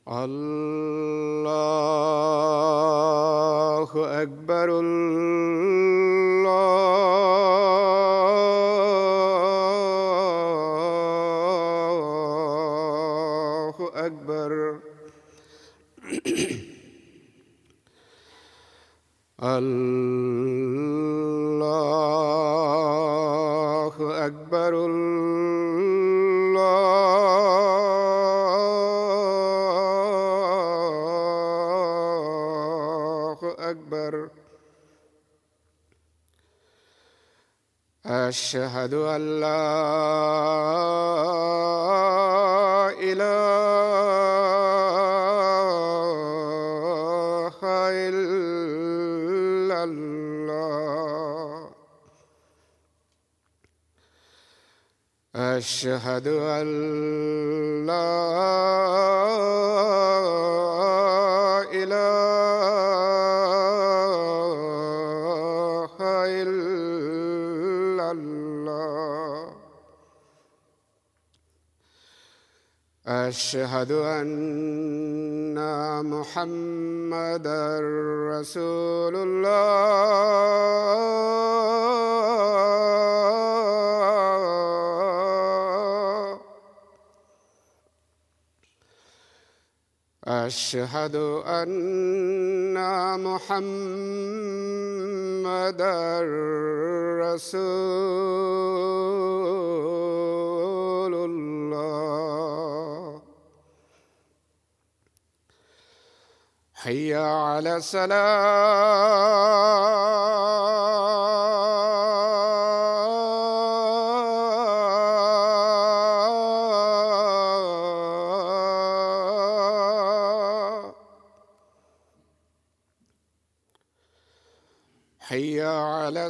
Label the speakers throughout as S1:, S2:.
S1: الله أكبر. الله أكبر. الله أكبر. الله أكبر. أشهد أن لا إله إلا الله. أشهد أن لا إله إلا الله. أشهد أن محمدًا رسول الله. أشهد أن محمدًا رسول الله. حي على الصلاة. حي على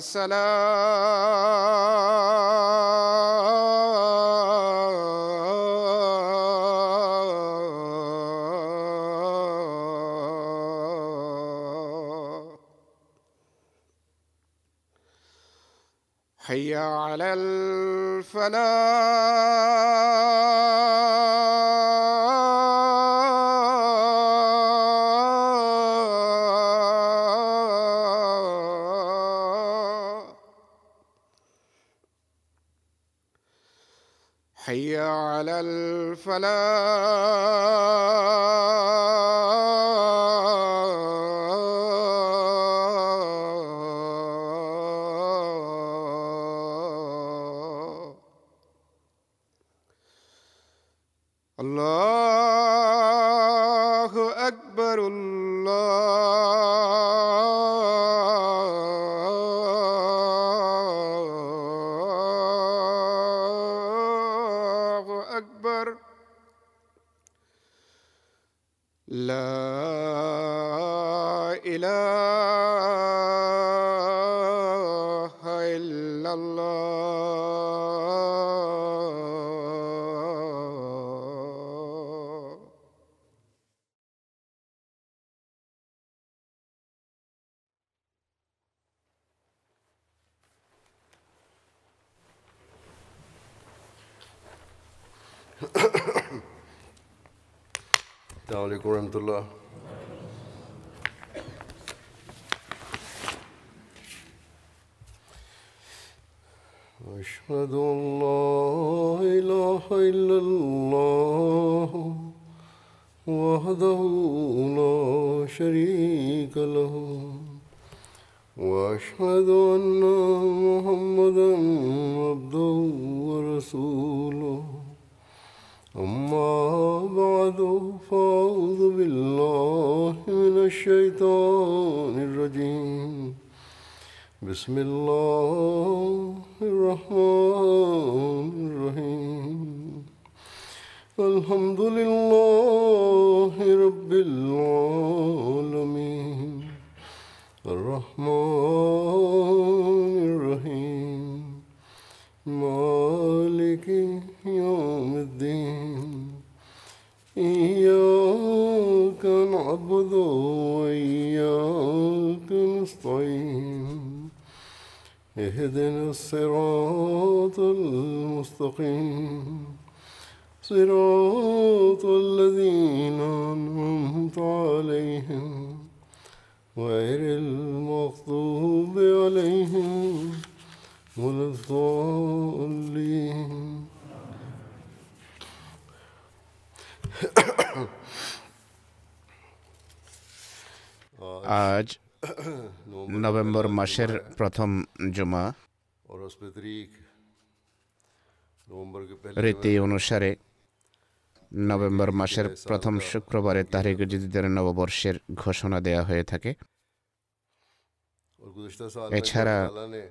S1: الصلاة. حي على الفلاح. حي على الفلاح. الله أكبر. الله أكبر. لا إله إلا الله.
S2: السلام عليكم ورحمة الله. أشهد أن لا إله إلا الله وحده لا شريك له وأشهد أن محمدًا عبده ورسوله. أما بعد فأعوذ بالله من الشيطان الرجيم. بسم الله الرحمن الرحيم. الحمد لله رب العالمين الرحمن الرحيم مالك يوم الدين. إياك نعبد وإياك نستعين. اهدنا الصراط المستقيم صراط الذين أنعمت عليهم غير المغضوب عليهم ولا الضالين.
S3: আজ নভেম্বর মাসের প্রথম জুমা।
S2: और उस पे तारीख नवंबर के पहले
S3: রীতি অনুসারে নভেম্বর মাসের প্রথম শুক্রবারে তাহরিক জাদীদের নববর্ষের ঘোষণা দেয়া হয়ে থাকে।
S2: और गुज़िश्ता साल
S3: এছাড়া
S2: में अल्लाह ने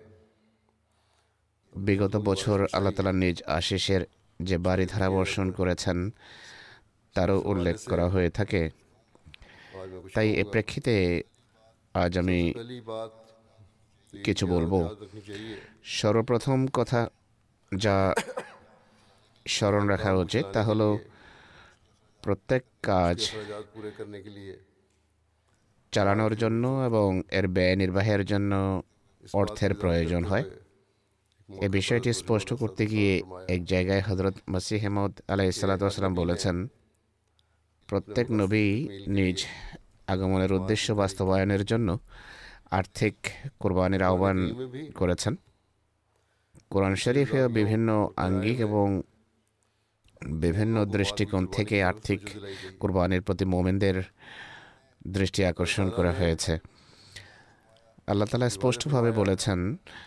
S3: বিগত বছর আল্লাহ তাআলা নিজ আশিসের যে বারিধারা বর্ষণ করেছেন তারও উল্লেখ করা হয়ে থাকে।
S2: आज मैं कुछ
S3: তাই এ প্রেক্ষিতে আজ আমি
S2: पहली बात
S3: কিছু বলবো।
S2: याद रखनी चाहिए
S3: সর্বপ্রথম কথা যা স্মরণ রাখা উচিত তা হলো প্রত্যেক কাজ
S2: अखराजात पूरे करने के लिए
S3: চালানোর জন্য এবং এর ব্যয় নির্বাহের জন্য অর্থের প্রয়োজন হয়। এ বিষয়টি স্পষ্ট করতে গিয়ে এক জায়গায় হযরত মসিহ মাউদ আলাইহিস সালাতু ওয়াস সালাম বলেছেন, প্রত্যেক নবী নিজ আগমনের উদ্দেশ্য বাস্তবায়নের জন্য আর্থিক কোরবানির আহ্বান করেছেন। কোরআন শরীফে বিভিন্ন আঙ্গিক এবং বিভিন্ন দৃষ্টিকোণ থেকে আর্থিক কোরবানির প্রতি মোমেনদের দৃষ্টি আকর্ষণ করা হয়েছে। আল্লাহ তাআলা স্পষ্টভাবে বলেছেন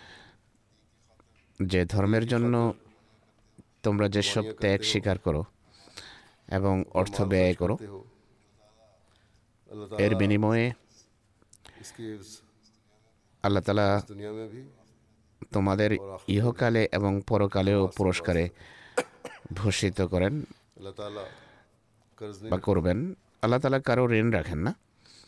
S3: যে ধর্মের জন্য তোমরা যেসব ত্যাগ স্বীকার করো এবং অর্থ ব্যয় করো,
S2: अल्लाह
S3: এর
S2: ताला
S3: বিনিময়ে
S2: इसकी इस
S3: আল্লাহ তাআলা
S2: दुनिया में भी
S3: তোমাদের ইহকালে এবং পরকালেও পুরস্কারে ভূষিত করেন
S2: अल्लाह ताला कर्ज नहीं
S3: বা করবেন। আল্লাহ তাআলা কারো ঋণ রাখেন না।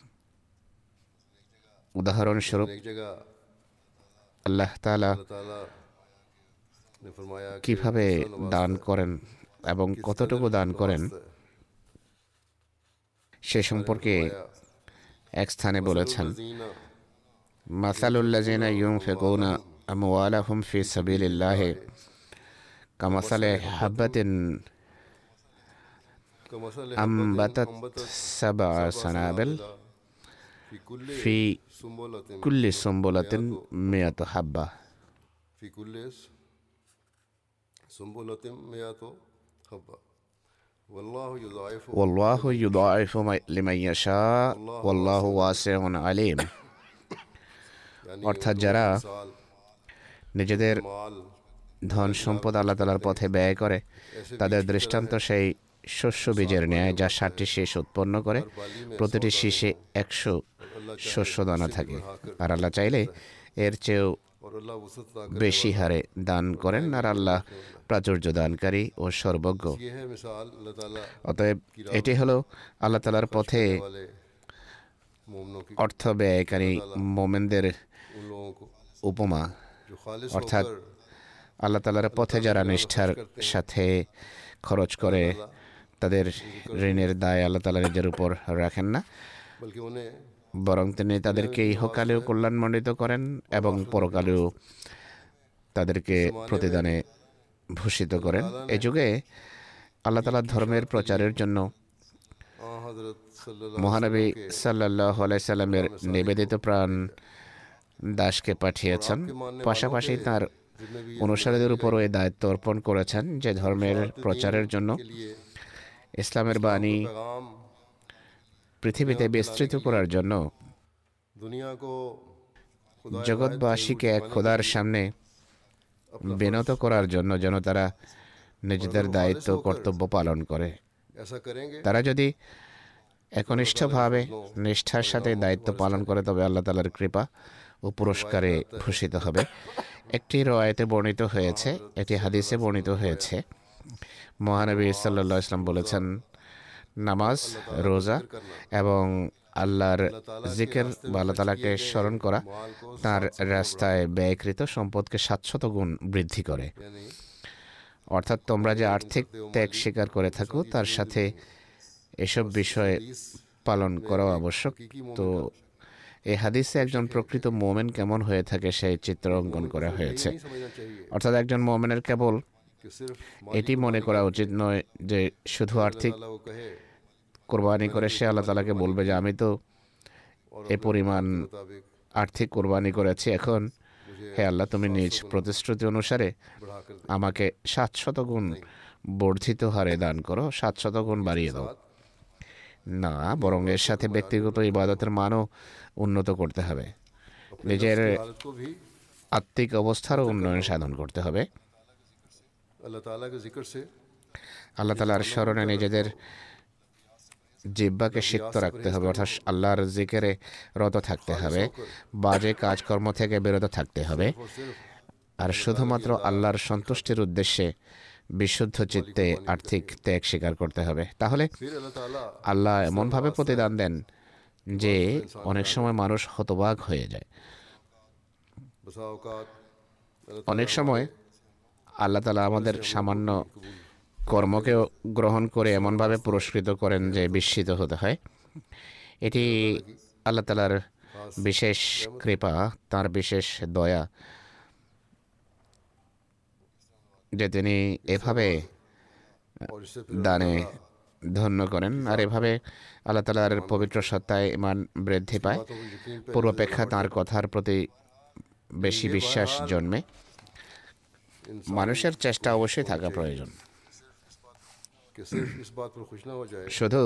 S3: উদাহরণস্বরূপ
S2: एक जगह
S3: আল্লাহ তাআলা
S2: अल्लाह ताला ने फरमाया कि
S3: কিভাবে দান করেন এবং কতটুকু দান করেন সে সম্পর্কে এক স্থানে বলেছেন, মাসালুল্লাযিনা ইউনফিকুনা আমওয়ালাহুম ফি সাবিলিল্লাহি কামাসালি হাববাতিন আম্বাতাত সাবআ সানাবিল ফি কুল্লি সুম্বুলাতিন মিয়াতু হাব্বা
S2: في كل سنبلة مئة حبة والله يضاعف
S3: ওয়াল্লাহু ইউদাইফু লিমান ইয়াশা ওয়াল্লাহু ওয়াসিউন আলিম।
S2: यानी
S3: অর্থাৎ যারা
S2: साल
S3: নিজেদের
S2: माल
S3: ধন সম্পদ আল্লাহ তাআলার পথে ব্যয় করে তাদের দৃষ্টান্ত সেই শস্য বীজের ন্যায় যা 60টি শীষ উৎপন্ন করে, প্রতিটি শীষে 100 শস্য দানা থাকে। আর আল্লাহ চাইলে এর চেয়েও
S2: और अल्लाह वसत ना
S3: বেশি হারে দান করেন, আর আল্লাহ প্রাচুর্য দানকারী ও সর্বজ্ঞ।
S2: ये है मिसाल अल्लाह ताला
S3: অতএব এটি হলো আল্লাহ তাআলার পথে
S2: वाले मोमिनों की
S3: অর্থ ব্যয়কারী মোমেনদের
S2: उन लोगों को
S3: উপমা।
S2: जो खालिस
S3: অর্থাৎ
S2: होकर
S3: আল্লাহ তাআলার পথে যারা নিষ্ঠার সাথে খরচ করে তাদের ঋণের দায় আল্লাহ তাআলা নিজের উপর রাখেন না,
S2: बल्कि उन्हें
S3: বরং তিনি তাদেরকে ইহকালেও কল্যাণমণ্ডিত করেন এবং পরকালেও তাদেরকে প্রতিদানে ভূষিত করেন। এ যুগে আল্লাহ তাআলা ধর্মের প্রচারের জন্য
S2: हजरत सल्लल्लाहु
S3: মহানবী সাল্লাল্লাহু আলাইহি সাল্লামের নিবেদিত প্রাণ দাসকে পাঠিয়েছেন। পাশাপাশি তার অনুসারীদের উপরও এই দায়িত্ব অর্পণ করেছেন যে ধর্মের প্রচারের জন্য
S2: के लिए
S3: ইসলামের বাণী
S2: पैगाम
S3: পৃথিবীতে বিস্তৃত করার জন্য
S2: दुनिया को खुदा
S3: জগৎবাসীকে এক খোদার সামনে বিনত করার জন্য যেন তারা নিজেদের দায়িত্ব কর্তব্য পালন করে।
S2: ऐसा करेंगे
S3: তারা যদি একনিষ্ঠভাবে নিষ্ঠার সাথে দায়িত্ব পালন করে তবে আল্লাহ তাআলার কৃপা ও পুরস্কারে ভূষিত হবে। একটি রওয়ায়াতে বর্ণিত হয়েছে, এটি হাদিসে বর্ণিত হয়েছে, মহানবী সাল্লাল্লাহু আলাইহি ওয়াসাল্লাম বলেছেন, নামাজ, রোজা এবং আল্লাহর জিকির বা আল্লাহ তাআলাকে স্মরণ করা তার রাস্তায় ব্যয়কৃত সম্পদকে 700 গুণ বৃদ্ধি করে।
S2: यानी
S3: অর্থাৎ তোমরা যে আর্থিক ত্যাগ স্বীকার করে থাকো তার সাথে এসব বিষয় পালন করা আবশ্যক। তো এই হাদিসে একজন প্রকৃত মোমেন কেমন হয়ে থাকে সেই চিত্র অঙ্কন করা হয়েছে।
S2: नहीं समझना चाहिए
S3: অর্থাৎ একজন মোমেনের কেবল
S2: कि सिर्फ
S3: এটি মনে করা উচিত নয় যে শুধু আর্থিক
S2: अल्लाह को कहे
S3: কোরবানি করে সে আল্লাহ তাআলাকে বলবে যে আমি তো
S2: और
S3: এ
S2: अपने
S3: পরিমাণ
S2: मुताबिक
S3: আর্থিক কোরবানি করেছি, এখন হে আল্লাহ তুমি নিজ প্রতিশ্রুতি অনুসারে
S2: बढ़ा कर दें।
S3: আমাকে 700 গুণ বর্ধিত হারে দান করো, 700 গুণ বাড়িয়ে দাও।
S2: साथ
S3: না, বরং এর সাথে ব্যক্তিগত ইবাদতের মানও উন্নত করতে হবে,
S2: अपने
S3: নিজের
S2: नफ्स की हालत को भी
S3: আত্মিক অবস্থারও উন্নয়ন সাধন করতে হবে।
S2: अल्लाह ताला के जिक्र से
S3: আল্লাহ তাআলার স্মরণে নিজেদের জিহ্বাকে সিক্ত রাখতে হবে, অর্থাৎ আল্লাহর জিকিরে রত থাকতে হবে, বাজে কাজকর্ম থেকে বিরত থাকতে হবে,
S2: और सिर्फ
S3: আর শুধুমাত্র আল্লাহর সন্তুষ্টির উদ্দেশ্যে বিশুদ্ধ চিত্তে আর্থিক ত্যাগ স্বীকার করতে হবে। তাহলে
S2: फिर अल्लाह ताला
S3: আল্লাহ এমনভাবে প্রতিদান দেন যে অনেক সময় মানুষ হতবাক হয়ে যায়।
S2: बसा औकात अल्लाह
S3: অনেক সময় আল্লাহ তাআলা আমাদের সামান্য কর্মকেও গ্রহণ করে এমনভাবে পুরস্কৃত করেন যে বিস্মিত হতে হয়। এটি আল্লাহ তাআলার বিশেষ কৃপা, তার বিশেষ দয়া যে তিনি এভাবে
S2: और इससे फिर
S3: দানে ধন্য করেন, আর এভাবে আল্লাহ তাআলার পবিত্র সত্তায় ইমান বৃদ্ধি পায়,
S2: बातों को यकीन पे
S3: পূর্বাপেক্ষা তাঁর কথার প্রতি বেশি বিশ্বাস জন্মে। মানুষের চেষ্টা অবশ্যই থাকা প্রয়োজন,
S2: कि सिर्फ इस बात पर खुश ना हो जाए
S3: শুধু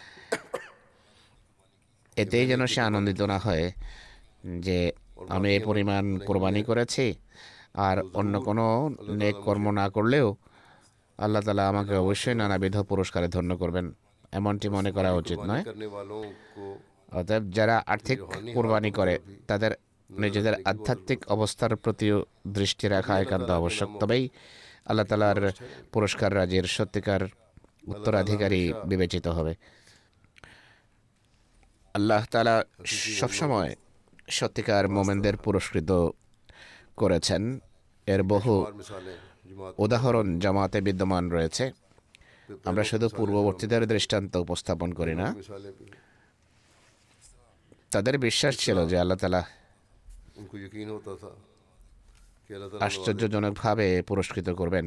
S3: এতেই যেন সে আনন্দিত না হয় যে আমি এই পরিমাণ কোরবানি করেছি আর অন্য কোনো নেক কর্ম না করলেও আল্লাহ তাআলা আমাকে অবশ্যই নানাবিধ পুরস্কারে ধন্য করবেন, এমনটি মনে করা উচিত নয়।
S2: करने वालों को
S3: অতএব যারা আর্থিক কোরবানি করে তাদের নিজেদের আধ্যাত্মিক অবস্থার প্রতিও দৃষ্টি রাখা একান্ত আবশ্যক, তবেই আল্লাহ তাআলার পুরস্কার রাজির সত্যিকার উত্তরাধিকারী বিবেচিত হবে। আল্লাহ তাআলা সবসময় সত্যিকার মোমেনদের পুরস্কৃত করেছেন। এর বহু
S2: और मिसालें जमात
S3: উদাহরণ জামাতে বিদ্যমান রয়েছে। আমরা শুধু পূর্ববর্তীদের দৃষ্টান্ত উপস্থাপন করি না,
S2: मिसालें भी
S3: তাদের বিশ্বাস ছিল যে আল্লাহ তাআলা
S2: उनको यकीन होता था कि अल्लाह ताला
S3: আশ্চর্যজনকভাবে পুরস্কৃত করবেন।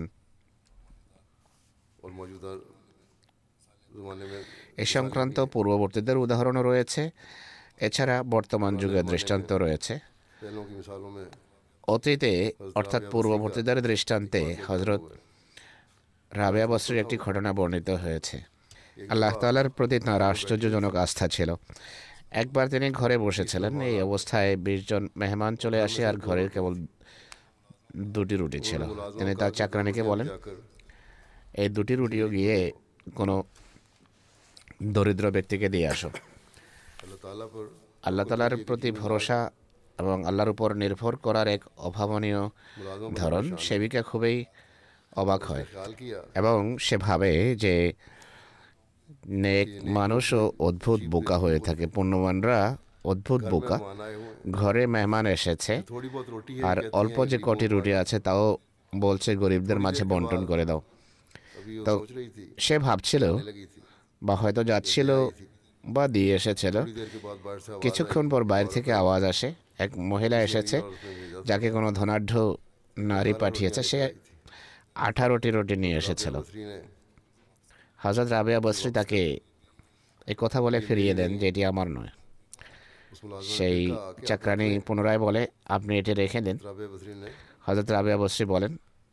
S2: और मौजूदा ज़माने में
S3: এ সংক্রান্ত পূর্ববর্তীদের উদাহরণও রয়েছে, এছাড়া বর্তমান যুগের দৃষ্টান্ত রয়েছে।
S2: पहलों की मिसालों में
S3: অতীতে অর্থাৎ পূর্ববর্তীদের দৃষ্টান্তে হযরত রাবেয়া বসরির একটি ঘটনা বর্ণিত হয়েছে। আল্লাহ তাআলার প্রতি তাঁর আশ্চর্যজনক আস্থা ছিল। একবার তিনি ঘরে বসেছিলেন, এই অবস্থায় 20 জন মেহমান চলে আসে আর ঘরের কেবল 2টি রুটি ছিল। তিনি তার চাকরানিকে বলেন,
S2: जाकर
S3: এই 2টি রুটিও গিয়ে কোনো দরিদ্র ব্যক্তিকে দিয়ে আসো।
S2: अल्लाह ताला पर
S3: আল্লাহ তাআলার প্রতি ভরসা এবং আল্লাহর উপর নির্ভর করার এক অভাবনীয় ধরন সেবিকা খুবই অবাক হয়
S2: ख्याल किया
S3: এবং সে ভাবে যে নেক মানুষও অদ্ভুত বোকা হয়ে থাকে, পুণ্যবানরা অদ্ভুত বোকা।
S2: मेहमान आए हुए हैं,
S3: ঘরে মেহমান এসেছে
S2: थोड़ी बहुत रोटी है
S3: আর
S2: कहती
S3: অল্প
S2: हैं,
S3: যে
S2: गरीबों
S3: কটি
S2: को
S3: রুটি আছে তাও বলছে গরিবদের মাঝে বন্টন করে দাও।
S2: अभी वो
S3: तो
S2: सोच रही थी
S3: সে ভাবছিল
S2: लगी थी
S3: বা হয়তো যাচ্ছিল বা দিয়ে এসেছিল।
S2: थोड़ी देर के बाद बाहर से आवाज
S3: কিছুক্ষণ পর বাইরে থেকে আওয়াজ আসে, এক মহিলা এসেছে
S2: और उसने भेजा
S3: যাকে কোনো ধনাঢ্য নারী পাঠিয়েছে, সে 18টি রুটি নিয়ে এসেছিল।
S2: बसरी ने
S3: হযরত রাবেয়া বসরি তাকে এই কথা বলে ফিরিয়ে দেন যে এটি আমার নয়।
S2: उस मुलाजिम
S3: সেই চাকরানি পুনরায় বলে আপনি এটি রেখে দিন।
S2: राबे बसरी ने
S3: হযরত রাবেয়া বসরি বলেন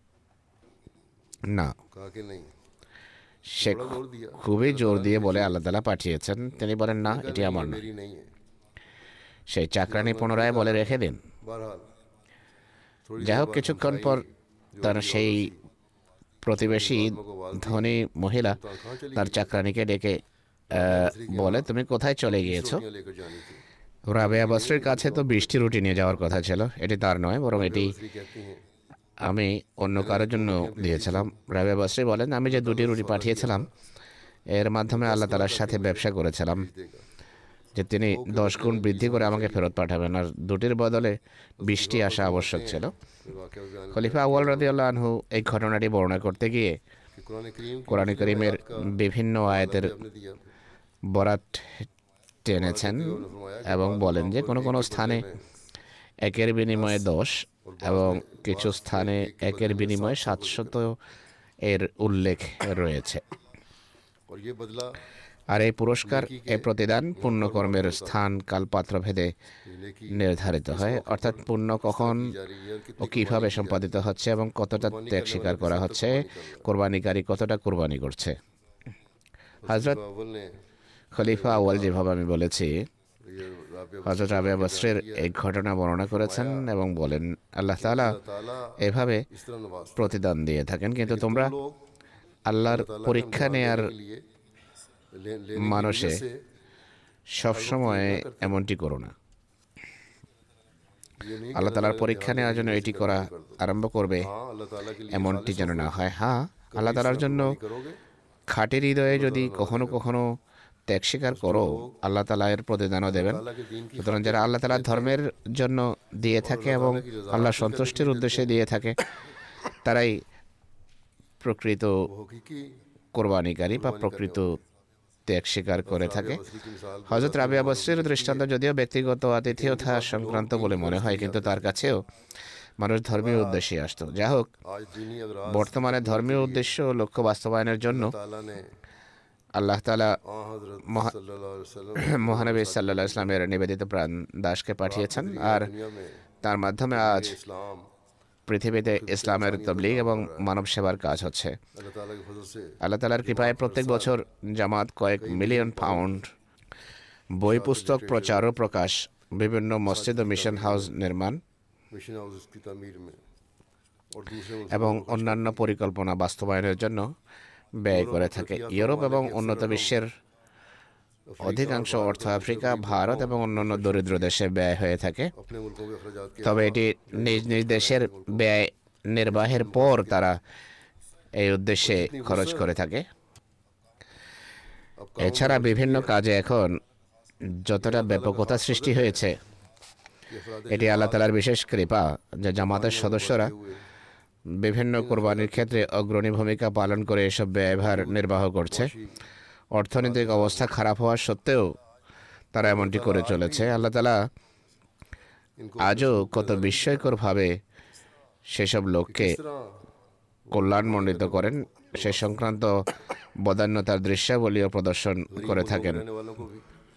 S3: না।
S2: कहा कि नहीं,
S3: সে
S2: जोर दिया
S3: খুবই জোর দিয়ে বলে আল্লাহ তাআলা পাঠিয়েছেন। তিনি বলেন না, এটি আমার নয়।
S2: मेरी नहीं है।
S3: সেই চাকরানি পুনরায় বলে রেখে দিন।
S2: बहरहाल थोड़ी
S3: যাই
S2: देर
S3: হোক,
S2: बाद
S3: কিছুক্ষণ
S2: हमसाई
S3: পর
S2: जो
S3: তার
S2: अभी
S3: সেই
S2: औरत थी,
S3: প্রতিবেশী ধনী মহিলা
S2: तो कहाँ चली
S3: তার
S2: गई?
S3: চাকরানিকে ডেকে বলে তুমি কোথায় চলে গিয়েছো?
S2: रोटियां लेकर जानी थी।
S3: রাবেয়া বসরির কাছে তো 20টি রুটি নিয়ে যাওয়ার কথা ছিল, এটি তার নয়, বরং এটি
S2: बसरी कहती हैं
S3: আমি অন্য কারোর জন্য দিয়েছিলাম। রাবেয়া বসরি বলেন আমি যে 2টি রুটি পাঠিয়েছিলাম এর মাধ্যমে আল্লাহ তাআলার সাথে ব্যবসা করেছিলাম যে তিনি 10 গুণ বৃদ্ধি করে আমাকে ফেরত পাঠাবেন, আর 2টির বদলে 20টি আসা আবশ্যক ছিল।
S2: ये वाक़या बयान
S3: খলিফা আউয়াল রাদিয়াল্লাহু আনহু এই ঘটনাটি বর্ণনা করতে গিয়ে
S2: कि कुरान करीम की
S3: কোরআন করিমের বিভিন্ন আয়াতের
S2: आपने दिया
S3: বরাত টেনেছেন এবং বলেন যে কোনো কোনো স্থানে একের বিনিময়ে 10 এবং কিছু স্থানে একের বিনিময়ে 700 এর উল্লেখ রয়েছে।
S2: और ये बदला
S3: আর এই পুরস্কার, এই প্রতিদান পুণ্যকর্মের স্থান কাল পাত্র ভেদে নির্ধারিত হয়, অর্থাৎ পুণ্য কখন ও কিভাবে সম্পাদিত হচ্ছে এবং কতটা ত্যাগ স্বীকার করা হচ্ছে, কোরবানিকারী কতটা কোরবানি করছে। হযরত
S2: अव्वल ने
S3: খলিফা আউয়াল, যেভাবে আমি বলেছি,
S2: ये राबिया
S3: হযরত রাবিয়া বসরির এই ঘটনা বর্ণনা করেছেন এবং বলেন, আল্লাহ তাআলা
S2: ताला
S3: এভাবে
S2: इस तरह नवाज
S3: প্রতিদান দিয়ে থাকেন, কিন্তু তোমরা
S2: लोग
S3: আল্লাহর পরীক্ষা নেয়ার
S2: के लिए लेने की
S3: মানুষে
S2: वजह से
S3: সবসময় এমনটি করো না।
S2: ये नहीं
S3: আল্লাহ তাআলার পরীক্ষা নেওয়ার জন্য এটি করা আরম্ভ করবে,
S2: हाँ अल्लाह ताला के लिए
S3: এমনটি যেন না হয়। হ্যাঁ, আল্লাহ তাআলার জন্য
S2: करोगे
S3: খাঁটি হৃদয়ে যদি কখনো কখনো ত্যাগ স্বীকার করো, আল্লাহ তাআলা এর প্রতিদানও দেবেন।
S2: अल्लाह के दीन की
S3: সুতরাং যারা আল্লাহ তাআলার ধর্মের জন্য দিয়ে থাকে এবং আল্লাহ সন্তুষ্টির উদ্দেশ্যে দিয়ে থাকে, তারাই প্রকৃত
S2: वो हकीकी
S3: কোরবানিকারী বা প্রকৃত ত্যাগ স্বীকার করে থাকে।
S2: बसरी की मिसाल
S3: হযরত রাবিয়া বসরির দৃষ্টান্ত যদিও ব্যক্তিগত আতিথেয়তা সংক্রান্ত বলে মনে হয়, কিন্তু তার কাছেও মানুষ ধর্মীয় উদ্দেশ্যে আসতো। যা হোক,
S2: आज दीनी अगराज
S3: বর্তমানে ধর্মীয় উদ্দেশ্য ও লক্ষ্য বাস্তবায়নের জন্য
S2: ताला ने
S3: আল্লাহ তাআলা
S2: हजरत सल्लल्लाहु अलैहि वसल्लम
S3: মহানবী সাল্লাল্লাহু আলাইহি ইসলামের নিবেদিত প্রাণ দাসকে পাঠিয়েছেন, আর
S2: दुनिया में
S3: তার মাধ্যমে আজ
S2: इस्लाम
S3: পৃথিবীতে ইসলামের তবলিগ এবং মানব সেবার কাজ হচ্ছে।
S2: अल्लाह ताला के फजल से
S3: আল্লাহ তাআলার কৃপায় প্রত্যেক বছর জামাত কয়েক মিলিয়ন পাউন্ড বই পুস্তক প্রচার ও প্রকাশ, বিভিন্ন মসজিদ ও মিশন হাউস নির্মাণ
S2: मिशन हाउस की तमीर में और दूसरे
S3: এবং অন্যান্য পরিকল্পনা বাস্তবায়নের জন্য ব্যয় করে থাকে। ইউরোপ এবং উন্নত বিশ্বের অধিকাংশ অর্থ আফ্রিকা, ভারত এবং অন্যান্য দরিদ্র দেশে ব্যয় হয়ে থাকে।
S2: अपने मुल्कों के अखराजात के
S3: তবে এটি নিজ নিজ দেশের ব্যয় নির্বাহের পর তারা এই উদ্দেশ্যে খরচ করে থাকে। এছাড়া বিভিন্ন কাজে এখন যতটা ব্যাপকতা সৃষ্টি হয়েছে, এটি আল্লাহ তাআলার বিশেষ কৃপা যে জামাতের সদস্যরা বিভিন্ন কোরবানির ক্ষেত্রে অগ্রণী ভূমিকা পালন করে এসব ব্যয়ভার নির্বাহ করছে। অর্থনৈতিক অবস্থা খারাপ হওয়া সত্ত্বেও তারা এমনটি করে চলেছে। আল্লাহ তাআলা আজও কত বিস্ময়করভাবে সেসব লোককে কল্যাণমণ্ডিত করেন, সে সংক্রান্ত বদান্যতার দৃশ্যাবলীও প্রদর্শন করে থাকেন।
S2: रहने वालों को भी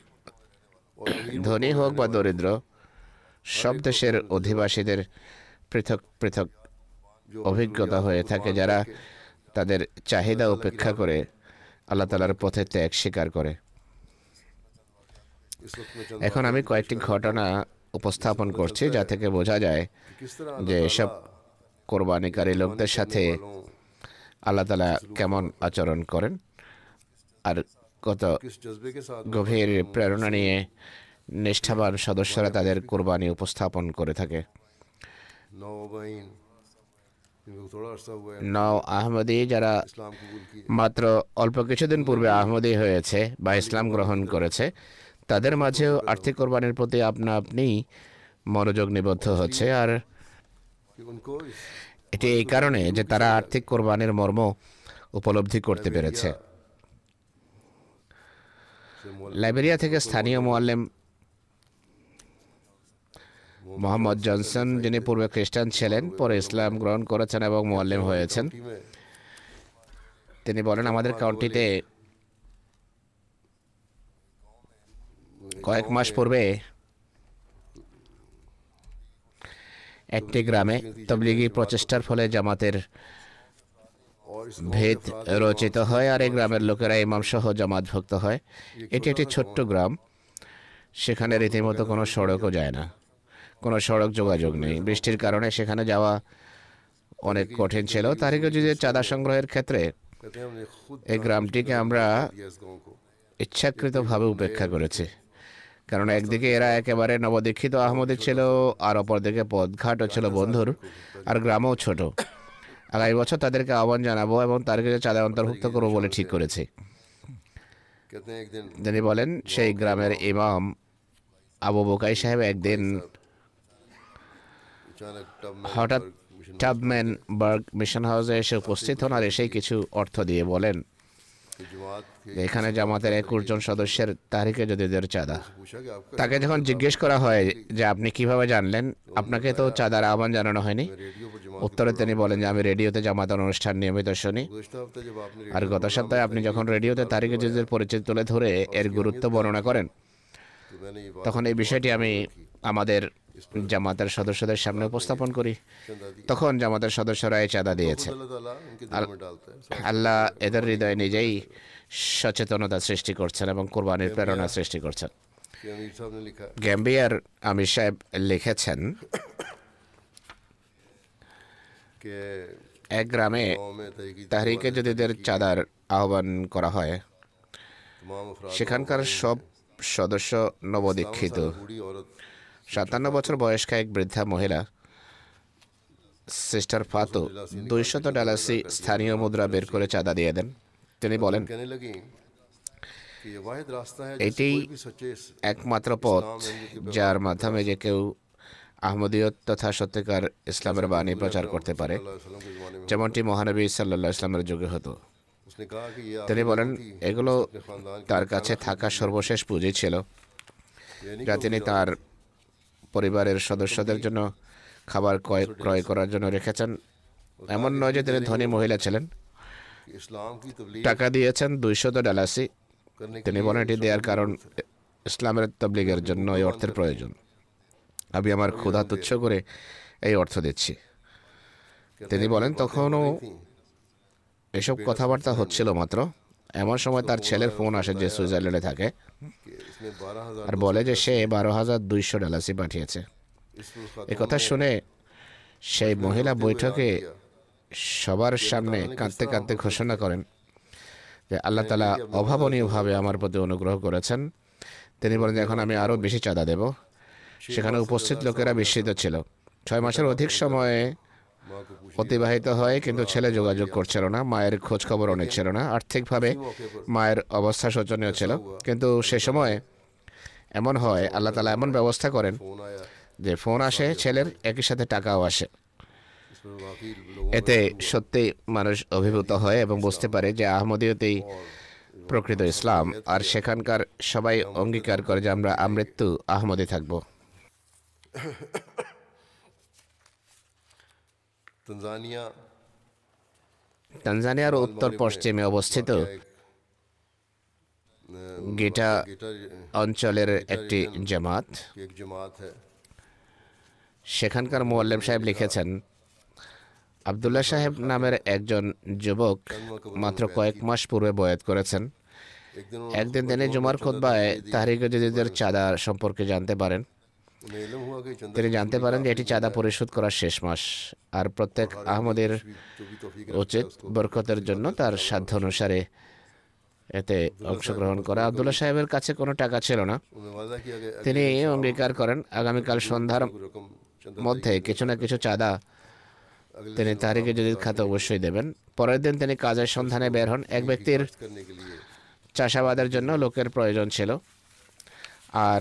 S3: ধনী হোক বা দরিদ্র, সব দেশের অধিবাসীদের পৃথক পৃথক অভিজ্ঞতা হয়ে থাকে, যারা তাদের চাহিদা উপেক্ষা করে আল্লাহ তাআলার পথে ত্যাগ স্বীকার করে।
S2: इस वक्त में चंद
S3: এখন আমি কয়েকটি ঘটনা উপস্থাপন করছি, যা থেকে বোঝা যায়
S2: किस तरह
S3: যে এসব কোরবানিকারী লোকদের সাথে আল্লাহ তাআলা কেমন আচরণ করেন আর কত
S2: किस जज्बे के साथ
S3: গভীর প্রেরণা নিয়ে নিষ্ঠাবান সদস্যরা তাদের কোরবানি উপস্থাপন করে থাকে।
S2: नौबाइन इनको थोड़ा अरसा हुआ है
S3: নও আহমদী, যারা
S2: इस्लाम कबूल की
S3: মাত্র অল্প কিছুদিন পূর্বে আহমদী হয়েছে বা ইসলাম গ্রহণ করেছে, তাদের মাঝেও আর্থিক কোরবানির প্রতি আপনা আপনি মনোযোগ নিবদ্ধ হচ্ছে। আর
S2: कि उनको इस
S3: এটি এই কারণে যে তারা আর্থিক কোরবানির মর্ম উপলব্ধি করতে পেরেছে।
S2: से
S3: লাইবেরিয়া থেকে স্থানীয় মুআল্লিম মোহাম্মদ জনসন, যিনি পূর্বে খ্রিস্টান ছিলেন, পরে ইসলাম গ্রহণ করেছেন এবং মুআল্লিম হয়েছেন,
S2: मुट्ठी में
S3: তিনি বলেন, আমাদের কাউন্টিতে কয়েক মাস পূর্বে একটি গ্রামে তবলিগি প্রচেষ্টার ফলে জামাতের
S2: और इस
S3: ভেদ রচিত হয়, আর এই গ্রামের লোকেরা ইমাম সহ জামাতভুক্ত হয়। এটি একটি ছোট্ট গ্রাম, সেখানে রীতিমতো কোনো সড়কও যায় না, কোনো সড়ক যোগাযোগ নেই। বৃষ্টির কারণে সেখানে যাওয়া অনেক কঠিন ছিল। তারিখে যদি চাঁদা সংগ্রহের ক্ষেত্রে
S2: कहते हैं हमने खुद
S3: এই গ্রামটিকে আমরা
S2: दिया इस गांव को
S3: ইচ্ছাকৃতভাবে উপেক্ষা করেছি, কারণ একদিকে এরা একেবারে নবদীক্ষিত আহমদী ছিল, আর অপরদিকে পথঘাটও ছিল বন্ধুর, আর গ্রামও ছোট। আগামী বছর তাদেরকে আহ্বান জানাবো এবং তাদেরকে চাঁদা অন্তর্ভুক্ত করবো বলে ঠিক করেছি।
S2: कहते हैं एक दिन
S3: তিনি বলেন, সেই গ্রামের ইমাম আবু বকাই সাহেব একদিন
S2: अचानक टब में
S3: হঠাৎ টাবম্যান বার্গ মিশন হাউসে এসে উপস্থিত হন, আর এসেই কিছু অর্থ দিয়ে বলেন,
S2: कि जमात के
S3: এখানে জামাতের 21 জন সদস্যের তাহরিকে জদিদের চাঁদা।
S2: पूछा कि आपका
S3: তাকে যখন জিজ্ঞেস করা হয় যে আপনি কিভাবে জানলেন, আপনাকে তো চাঁদার আহ্বান জানানো হয়নি,
S2: रेडियो पर जमात
S3: উত্তরে তিনি বলেন যে আমি রেডিওতে জামাতের অনুষ্ঠান নিয়মিত শুনি।
S2: गुज़श्ता हफ्ते जब आपने
S3: আর গত সপ্তাহে আপনি যখন রেডিওতে তারিখে জদিদের পরিচয় তুলে ধরে এর গুরুত্ব বর্ণনা করেন,
S2: तो मैंने ये बात
S3: তখন এই বিষয়টি আমি আমাদের জামাতের সদস্যদের সামনে উপস্থাপন করি।
S2: चंदा दी
S3: তখন জামাতের সদস্যরা এই চাঁদা দিয়েছে।
S2: अल्लाह ताला उनके दिल में डालता है।
S3: আল্লাহ এদের হৃদয়ে নিজেই সচেতনতা সৃষ্টি করছেন এবং কোরবানির প্রেরণা সৃষ্টি করছেন।
S2: कि अमीर साहब ने लिखा
S3: গ্যাম্বিয়ার আমির সাহেব লিখেছেন,
S2: कि
S3: এক গ্রামে
S2: गाँव में
S3: তাহরিকে জদিদের চাঁদার আহ্বান করা হয়।
S2: तमाम अफराद
S3: সেখানকার সব সদস্য নবদীক্ষিত।
S2: बूढ़ी औरत
S3: 57 বছর বয়স্ক এক বৃদ্ধা মহিলা সিস্টার ফাতু $200 স্থানীয় মুদ্রা বের করে চাঁদা দিয়ে দেন। তিনি বলেন,
S2: कहने लगी कि ये वाहिद रास्ता है
S3: এটি
S2: जिससे कोई भी सच्चे
S3: একমাত্র পথ যার মাধ্যমে যে কেউ আহমদিয়ত তথা সত্যিকার ইসলামের বাণী প্রচার করতে পারে,
S2: सल्लल्लाहु अलैहि वसल्लम के ज़माने में
S3: যেমনটি মহানবী সাল্লাল্লাহু আলাইহি ইসলামের যুগে হতো।
S2: उसने कहा कि ये
S3: তিনি
S2: आपकी
S3: বলেন,
S2: गलती है।
S3: এগুলো
S2: अपने खानदान की
S3: তার কাছে থাকা সর্বশেষ পুঁজি ছিল,
S2: ये नहीं
S3: যা
S2: कि
S3: তিনি তার পরিবারের সদস্যদের জন্য খাবার ক্রয় করার জন্য রেখেছেন। এমন নয় যে তিনি ধনী মহিলা ছিলেন।
S2: कि इस्लाम की तबलीग
S3: টাকা দিয়েছেন $200।
S2: करने के
S3: তিনি বলেন এটি দেওয়ার কারণ ইসলামের তবলিগের জন্য এই অর্থের প্রয়োজন। আমি আমার ক্ষুধা তুচ্ছ করে এই অর্থ দিচ্ছি। তিনি বলেন তখনও এসব কথাবার্তা হচ্ছিল মাত্র। এমন সময় তার ছেলের ফোন আসে যে সুইজারল্যান্ডে থাকে,
S2: कि इसने 12,000
S3: আর বলে যে সে $12,200 পাঠিয়েছে।
S2: इस पर
S3: এ কথা শুনে সেই মহিলা বৈঠকে সবার সামনে কাঁদতে কাঁদতে ঘোষণা করেন যে আল্লাহ তাআলা অভাবনীয়ভাবে আমার প্রতি অনুগ্রহ করেছেন। তিনি বলেন যে এখন আমি আরও বেশি চাঁদা দেব। সেখানে উপস্থিত লোকেরা বিস্মিত ছিল। 6 মাসের অধিক সময়ে
S2: माँ को पूछा
S3: অতিবাহিত হয়, কিন্তু ছেলে যোগাযোগ করছিল না, মায়ের খোঁজ খবরও নিচ্ছিল না। আর্থিকভাবে মায়ের অবস্থা শোচনীয় ছিল। কিন্তু সে সময় এমন হয়, আল্লাহ তাআলা এমন ব্যবস্থা করেন
S2: फोन आया।
S3: যে ফোন আসে ছেলের, একই সাথে টাকাও আসে।
S2: इस पर वाकई लोगों
S3: এতে সত্যি মানুষ অভিভূত হয় এবং বুঝতে পারে যে আহমদীয়তেই প্রকৃত ইসলাম, আর সেখানকার সবাই অঙ্গীকার করে যে আমরা আমৃত্যু আহমদী থাকব।
S2: तंजानिया
S3: তানজানিয়ার উত্তর পশ্চিমে অবস্থিত গিটা
S2: गेटा
S3: অঞ্চলের একটি জামাত,
S2: की एक जमात है।
S3: সেখানকার মুআল্লিম সাহেব লিখেছেন, আব্দুল্লাহ সাহেব নামের একজন যুবক মাত্র কয়েক মাস পূর্বে বয়াত করেছেন।
S2: एक दिन
S3: একদিন তিনি জুমার খুতবায় তাহরিকে জদিদের চাঁদা সম্পর্কে জানতে পারেন।
S2: उन्हें इल्म हुआ कि चंदा
S3: তিনি জানতে পারেন যে এটি চাঁদা পরিশোধ করার শেষ মাস, আর প্রত্যেক আহমদের
S2: जो भी तौफीक
S3: উচিত বরকতের জন্য তার সাধ্য অনুসারে এতে অংশগ্রহণ করা। আব্দুল্লাহ সাহেবের কাছে কোনো টাকা ছিল না।
S2: उन्हें वादा किया कि
S3: তিনি অঙ্গীকার করেন আগামীকাল সন্ধ্যার
S2: रकम चंदा
S3: মধ্যে কিছু না কিছু চাঁদা তিনি তাহরিকে জদিদ খাতে অবশ্যই দেবেন। পরের দিন তিনি কাজের সন্ধানে বের হন। এক ব্যক্তির
S2: करने के लिए
S3: চাষাবাদের জন্য লোকের প্রয়োজন ছিল, আর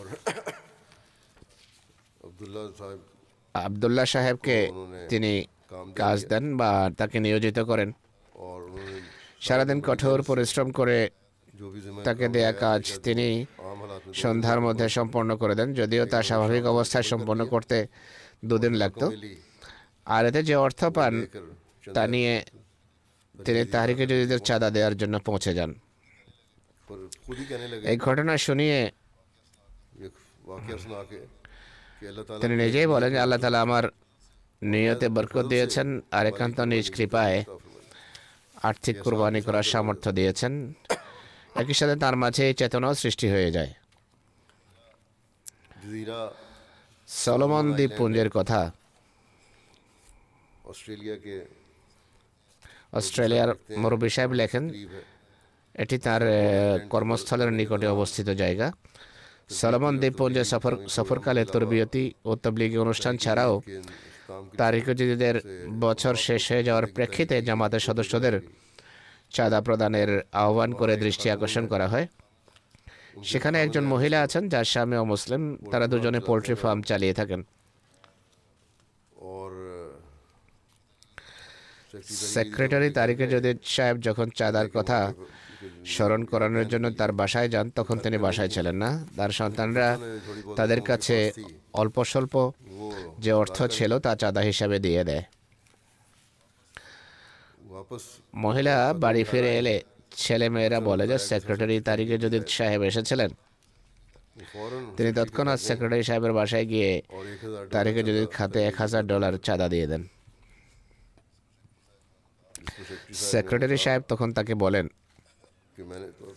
S2: अब्दुल्ला साहब
S3: আব্দুল্লাহ সাহেবকে তিনি কাজ দেন বা তাকে নিয়োজিত করেন।
S2: और उन्होंने
S3: সারাদিন কঠোর পরিশ্রম করে
S2: जो भी जिम्मे
S3: তাকে দেয়া কাজ তিনি
S2: आम हालात में
S3: সন্ধ্যার মধ্যে সম্পন্ন করে দেন, যদিও তা স্বাভাবিক অবস্থায় সম্পন্ন করতে 2 দিন লাগতো।
S2: मिली
S3: আর এতে যে অর্থ পান
S2: कर
S3: তা নিয়ে তিনি তাহরিকে জদিদের চাঁদা দেওয়ার জন্য পৌঁছে যান।
S2: पर खुद ही कहने लगे
S3: এই ঘটনা শুনিয়ে
S2: एक वाकया सुना के कि अल्लाह ताला
S3: তিনি নিজেই বলেন যে আল্লাহ তাআলা আমার নিয়তে বরকত দিয়েছেন, আর একান্ত নিজ কৃপায় আর্থিক কুরবানি করার সামর্থ্য দিয়েছেন। একই সাথে তার মাঝে এই চেতনাও সৃষ্টি হয়ে যায়।
S2: जजीरा
S3: সলোমন দ্বীপপুঞ্জের কথা
S2: ऑस्ट्रेलिया के
S3: অস্ট্রেলিয়ার মুরব্বী সাহেব লেখেন,
S2: करीब है।
S3: এটি তার কর্মস্থলের নিকটে অবস্থিত জায়গা। সলোমন দ্বীপপুঞ্জে সফরকালে তরবিয়তি ও তবলিগি অনুষ্ঠান ছাড়াও
S2: कि इस्लाम की
S3: তারিক জদিদের বছর শেষ হয়ে যাওয়ার প্রেক্ষিতে জামাতের সদস্যদের চাঁদা প্রদানের আহ্বান করে দৃষ্টি আকর্ষণ করা হয়। সেখানে একজন মহিলা আছেন যার স্বামী অমুসলিম। তারা দুজনে পোল্ট্রি ফার্ম চালিয়ে থাকেন।
S2: और
S3: সেক্রেটারি তারিকে জদিদ সাহেব যখন চাঁদার কথা স্মরণ করানোর জন্য তার বাসায় যান, তখন তিনি বাসায় ছিলেন না। তার সন্তানরা তাদের কাছে অল্প স্বল্প
S2: वो
S3: যে অর্থ ছিল তা চাঁদা হিসাবে দিয়ে দেয়।
S2: वापस
S3: মহিলা বাড়ি ফিরে এলে ছেলে মেয়েরা বলে যে সেক্রেটারি তারিকে জদিদ সাহেব এসেছিলেন।
S2: वो फौरन
S3: তিনি তৎক্ষণাৎ সেক্রেটারি সাহেবের বাসায় গিয়ে
S2: और 1000
S3: তারিকে জদিদ খাতে $1000 চাঁদা দিয়ে দেন। সেক্রেটারি সাহেব তখন তাকে বলেন,
S2: कि मैंने तो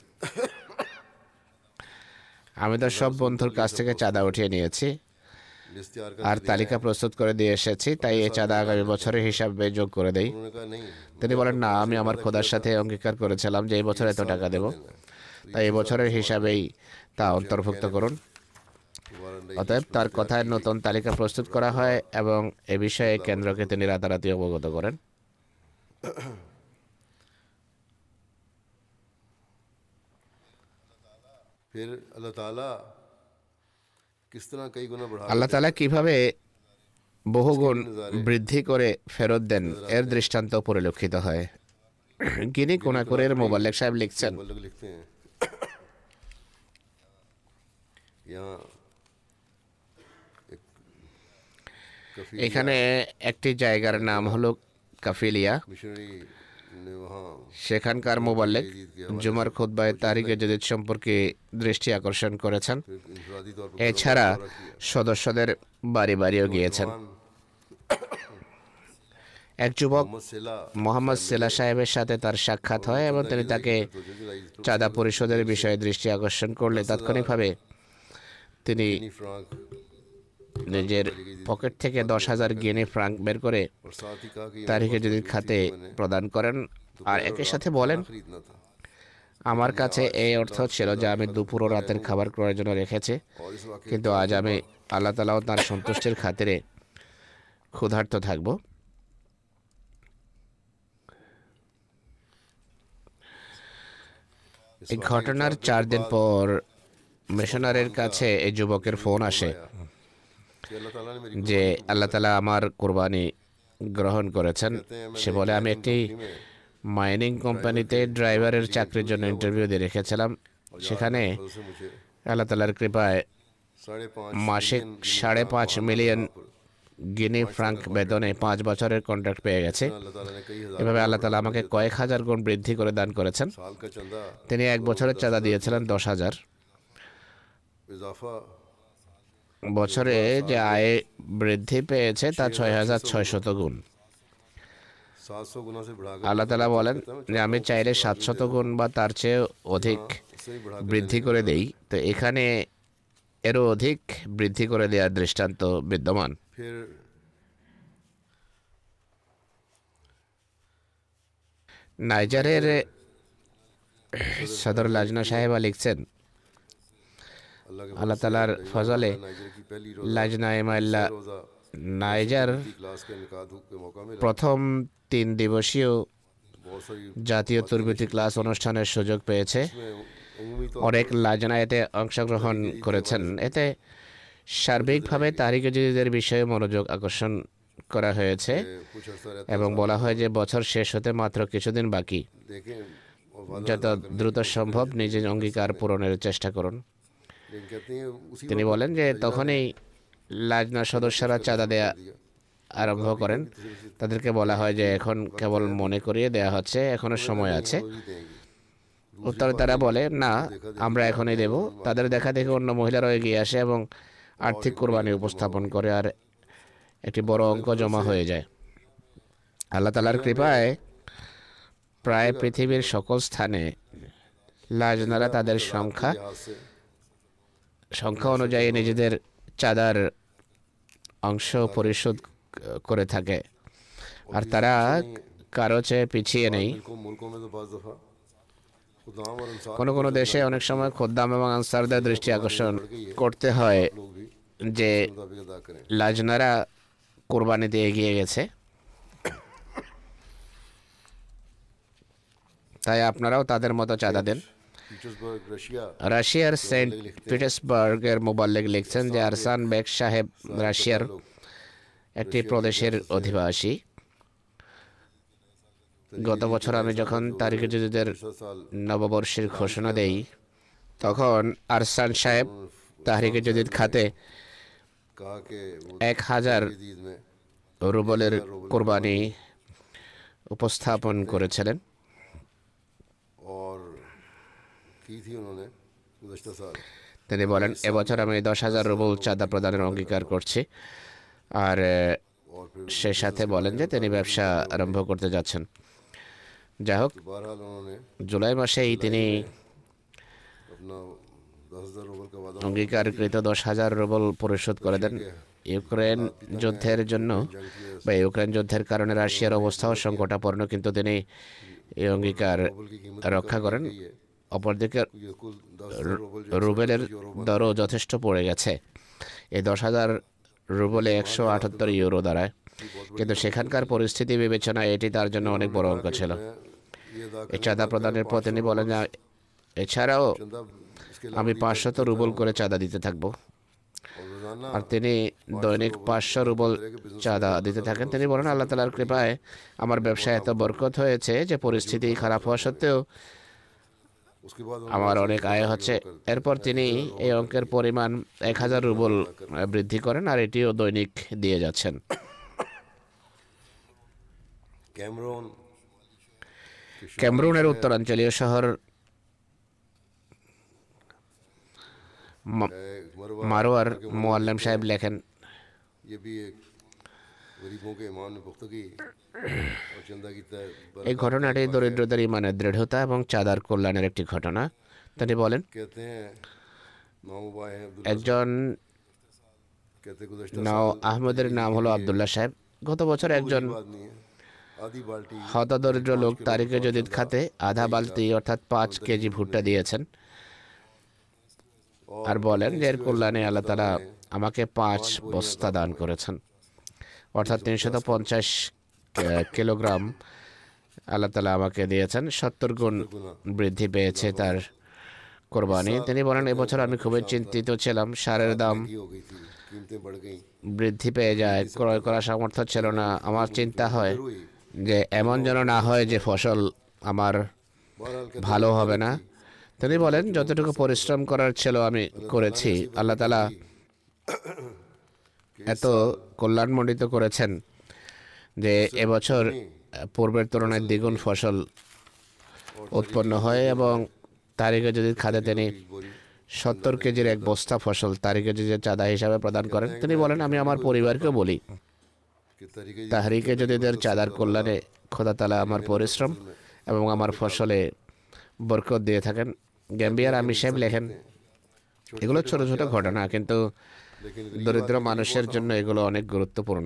S3: আমি তো সব বন্ধুর কাছ থেকে চাঁদা উঠিয়ে নিয়েছি
S2: लिस्ट तैयार
S3: আর
S2: कर
S3: তালিকা প্রস্তুত করে দিয়ে এসেছি, তাই এই চাঁদা আগামী বছরের হিসাবে যোগ করে দেই।
S2: उन्होंने कहा नहीं
S3: তিনি বলেন, না, আমি আমার খোদার সাথে অঙ্গীকার করেছিলাম যে এই বছর এত টাকা দেব, তাই এই বছরের হিসাবেই তা অন্তর্ভুক্ত করুন।
S2: दोबारा नहीं
S3: অতএব তার কথায় নতুন তালিকা প্রস্তুত করা হয় এবং এ বিষয়ে কেন্দ্রকে তিনি রাতারাতি অবগত করেন।
S2: फिर अल्लाह ताला किस तरह कई गुना बढ़ा
S3: আল্লাহ তাআলা কিভাবে বহুগুণ বৃদ্ধি করে ফেরত দেন এর দৃষ্টান্ত পরিলক্ষিত হয়। গিনি কোনাকুরের মোবাল্লেক সাহেব লিখছেন,
S2: वो लोग लिखते हैं यहाँ एक कफी
S3: এখানে একটি জায়গার নাম হলো কাফিলিয়া।
S2: मिशनरी ने वहाँ
S3: সেখানকার মোবাল্লেক জুমার খুতবায় তারিকে জদিদ সম্পর্কে দৃষ্টি আকর্ষণ করেছেন।
S2: फिर इंफरादी तौर पर
S3: এছাড়া সদস্যদের বাড়ি বাড়িও গিয়েছেন। এক যুবক
S2: मोहम्मद सेला
S3: মোহাম্মদ সেলা সাহেবের সাথে তার সাক্ষাৎ হয় এবং তিনি তাকে চাঁদা পরিশোধের বিষয়ে দৃষ্টি আকর্ষণ করলে তাৎক্ষণিকভাবে তিনি
S2: फ्रांक
S3: নিজের পকেট থেকে 10,000 গিনি ফ্রাঙ্ক বের করে
S2: और साथ ही कहा कि
S3: তারিকে জদিদ খাতে প্রদান করেন আর একই সাথে বলেন,
S2: खरीदना था
S3: আমার কাছে এই অর্থ ছিল যা আমি দুপুর ও রাতের খাবার ক্রয়ের জন্য রেখেছি,
S2: और इस वाक़े
S3: কিন্তু আজ আমি আল্লাহ তাআলা ও তাঁর সন্তুষ্টির খাতিরে ক্ষুধার্ত থাকব। এই ঘটনার 4 দিন পর মিশনারির কাছে এই যুবকের ফোন আসে
S2: कि अल्लाह ताला ने मेरी
S3: যে আল্লাহ তাআলা আমার কোরবানি গ্রহণ করেছেন। সে বলে, আমি একটি মাইনিং কোম্পানিতে ড্রাইভারের চাকরির জন্য ইন্টারভিউ দিয়ে রেখেছিলাম। সেখানে
S2: फजल से मुझे
S3: আল্লাহ তাআলার কৃপায়
S2: 5.5
S3: মাসিক 5.5 মিলিয়ন গিনি ফ্রাঙ্ক বেতনে 5 বছরের কন্ট্রাক্ট পেয়ে গেছে।
S2: अल्लाह ताला ने कई हज़ार
S3: এভাবে আল্লাহ তাআলা আমাকে কয়েক হাজার গুণ বৃদ্ধি করে দান করেছেন।
S2: साल का चंदा
S3: তিনি এক বছরের চাঁদা দিয়েছিলেন 10,000।
S2: इजाफा
S3: বছরে যে আয় বৃদ্ধি পেয়েছে তা 6,600 গুণ।
S2: 700 गुना से बढ़ाकर
S3: আল্লাহ তাআলা বলেন যে আমি চাইলে 700 গুণ বা তার চেয়ে অধিক
S2: उससे ही बढ़ा
S3: বৃদ্ধি করে দেই। তো এখানে এরও অধিক বৃদ্ধি করে দেওয়ার দৃষ্টান্ত বিদ্যমান।
S2: फिर
S3: নাইজারের সদর লাজনা সাহেবা লিখছেন,
S2: अल्लाह के
S3: আল্লাহ তাআলার ফজলে
S2: नाइजर की पहली
S3: লাজনা ইমাইল্লা
S2: रोज़ा
S3: নাইজার
S2: की क्लास के इनकाद के मौका मिला
S3: প্রথম 3 দিবসীয়
S2: बहुत सारी
S3: জাতীয় তুরবিতি ক্লাস অনুষ্ঠানের সুযোগ পেয়েছে।
S2: में उमूमी तौर
S3: অনেক লাজনা এতে অংশগ্রহণ করেছেন। এতে সার্বিকভাবে তারিকে জদিদের বিষয়ে মনোযোগ আকর্ষণ করা হয়েছে
S2: पे कुछ अर्सा रहता
S3: এবং বলা হয় যে বছর শেষ হতে মাত্র কিছুদিন বাকি।
S2: देखें और वादा
S3: যত দ্রুত সম্ভব নিজের অঙ্গীকার পূরণের চেষ্টা করুন।
S2: लेकिन कहते हैं उसी
S3: তিনি বলেন যে তখনই লাজনা সদস্যরা চাঁদা দেয়া আরম্ভ করেন। তাদেরকে বলা হয় যে এখন কেবল মনে করিয়ে দেয়া হচ্ছে, এখনো সময় আছে।
S2: वक्त भी देंगे
S3: উত্তরে তারা বলে, না, আমরা এখনই দেব। তাদের দেখা দেখে অন্য মহিলারাও এগিয়ে আসে এবং আর্থিক কোরবানি উপস্থাপন করে আর একটি বড় অঙ্ক জমা হয়ে যায়। আল্লাহ তাআলার কৃপায় প্রায় পৃথিবীর সকল স্থানে লাজনারা তাদের
S2: लिहाज से
S3: সংখ্যা অনুযায়ী নিজেদের চাঁদার অংশ পরিশোধ করে থাকে আর তারা কারো চেয়ে পিছিয়ে নেই।
S2: मुल्कों में तो बाज़ दफ़ा खुदाम और इंसान
S3: কোনো কোনো দেশে অনেক সময় খোদ্দাম এবং আনসারদের দৃষ্টি আকর্ষণ করতে হয়
S2: लोग भी
S3: যে
S2: मुताबिक अदा करें
S3: লাজনারা কোরবানিতে এগিয়ে গেছে, তাই আপনারাও তাদের মতো চাঁদা দেন।
S2: पीटर्सबर्ग रशिया
S3: রাশিয়ার সেন্ট পিটার্সবার্গের মোবাল্লেগ লিখছেন যে আরসান বেগ সাহেব রাশিয়ার একটি প্রদেশের অধিবাসী। গত বছর আমি যখন তারিকে জদিদের
S2: पिछला साल
S3: নববর্ষের ঘোষণা দেই, তখন আরসান সাহেব তাহরিকে জদিদ খাতে
S2: कहा कि वो
S3: 1000
S2: ईद में
S3: রুবলের কোরবানি উপস্থাপন করেছিলেন।
S2: और की थी उन्होंने गुज़श्ता साल।
S3: তিনি বলেন, এবছর আমি 10,000 রুবল চাঁদা প্রদানের অঙ্গীকার করছি। আর
S2: और फिर
S3: সে সাথে বলেন যে তিনি ব্যবসা আরম্ভ করতে যাচ্ছেন। যাই হোক,
S2: बहरहाल उन्होंने
S3: জুলাই মাসেই তিনি
S2: अपना 10,000 रुपये का वादा
S3: অঙ্গীকারকৃত 10,000 রুবল পরিশোধ করে দেন। ইউক্রেন যুদ্ধের জন্য বা ইউক্রেন যুদ্ধের কারণে রাশিয়ার অবস্থাও সংকটাপন্ন, কিন্তু তিনি এই অঙ্গীকার রক্ষা করেন। অপরদিকে
S2: ये कुल 10,000 रुपये
S3: রুবেলের দরও যথেষ্ট পড়ে গেছে। এই 10,000 রুবলে 178 ইউরো দাঁড়ায়, কিন্তু সেখানকার পরিস্থিতি বিবেচনায় এটি তার জন্য অনেক বড় অঙ্ক ছিল।
S2: ये अदा
S3: এই চাঁদা প্রদানের পর তিনি বলেন যে এছাড়াও
S2: चंदा इसके
S3: আমি 500 রুবল করে চাঁদা দিতে থাকবো।
S2: और रोज़ाना
S3: আর তিনি দৈনিক 500 রুবল চাঁদা দিতে থাকেন। তিনি বলেন, আল্লাহ তাআলার কৃপায় আমার ব্যবসায় এত বরকত হয়েছে যে পরিস্থিতি খারাপ হওয়া সত্ত্বেও
S2: उसके बाद
S3: আমার অনেক আয় হচ্ছে। এরপর তিনি এই অঙ্কের পরিমাণ 1000 রুবল বৃদ্ধি করেন, আর এটিও দৈনিক দিয়ে যাচ্ছেন।
S2: कैमरून
S3: ক্যামরুনের উত্তরাঞ্চলীয় শহর
S2: मरवा
S3: মারোয়ার মোয়াল্লেম সাহেব লেখেন,
S2: ये भी एक गरीबों के ईमान में पुख्तगी और चंदा की तय
S3: এই ঘটনাটি দরিদ্রদের ইমানের দৃঢ়তা এবং চাঁদার কল্যাণের একটি ঘটনা। তিনি বলেন,
S2: कहते हैं मामूबा हैं अब्दुल
S3: একজন
S2: कहते गुज़श्ता
S3: নাও আহমদের নাম হলো আব্দুল্লাহ সাহেব। গত বছর একজন
S2: आदमी है आधी बाल्टी
S3: হতদরিদ্র লোক তারিকে জদিদ খাতে আধা বালতি অর্থাৎ 5 কেজি ভুট্টা দিয়েছেন আর বলেন যে এর কল্যাণে আল্লাহ তাআলা আমাকে 5 বস্তা দান করেছেন, অর্থাৎ 350 কিলোগ্রাম আল্লাহ তাআলা আমাকে দিয়েছেন। 70 গুণ বৃদ্ধি পেয়েছে তার কোরবানি। তিনি বলেন, এবছর আমি খুবই চিন্তিত ছিলাম, সারের দাম
S2: की हो गई थी कीमतें बढ़ गई
S3: বৃদ্ধি পেয়ে যায়, ক্রয় করার সামর্থ্য ছিল না। আমার চিন্তা হয় যে এমন যেন না হয় যে ফসল আমার
S2: बहरहाल कहते
S3: ভালো হবে না। তিনি বলেন, যতটুকু পরিশ্রম করার ছিল আমি করেছি। আল্লাহ তাআলা এত কল্যাণমণ্ডিত করেছেন যে এবছর পূর্বের তুলনায় দ্বিগুণ ফসল উৎপন্ন হয় এবং তারিকে জদিদ খাতে তিনি 70 কেজির এক বস্তা ফসল তারিকে জদিদের চাঁদা হিসাবে প্রদান করেন। তিনি বলেন, আমি আমার পরিবারকেও বলি,
S2: कि तरीके
S3: তাহরিকে জদিদের চাঁদার কল্যাণে খোদা তাআলা আমার পরিশ্রম এবং আমার ফসলে বরকত দিয়ে থাকেন। গ্যাম্বিয়ার আমির সাহেব লেখেন, এগুলো ছোট ছোট ঘটনা, কিন্তু
S2: लेकिन
S3: দরিদ্র মানুষের জন্য এগুলো অনেক গুরুত্বপূর্ণ।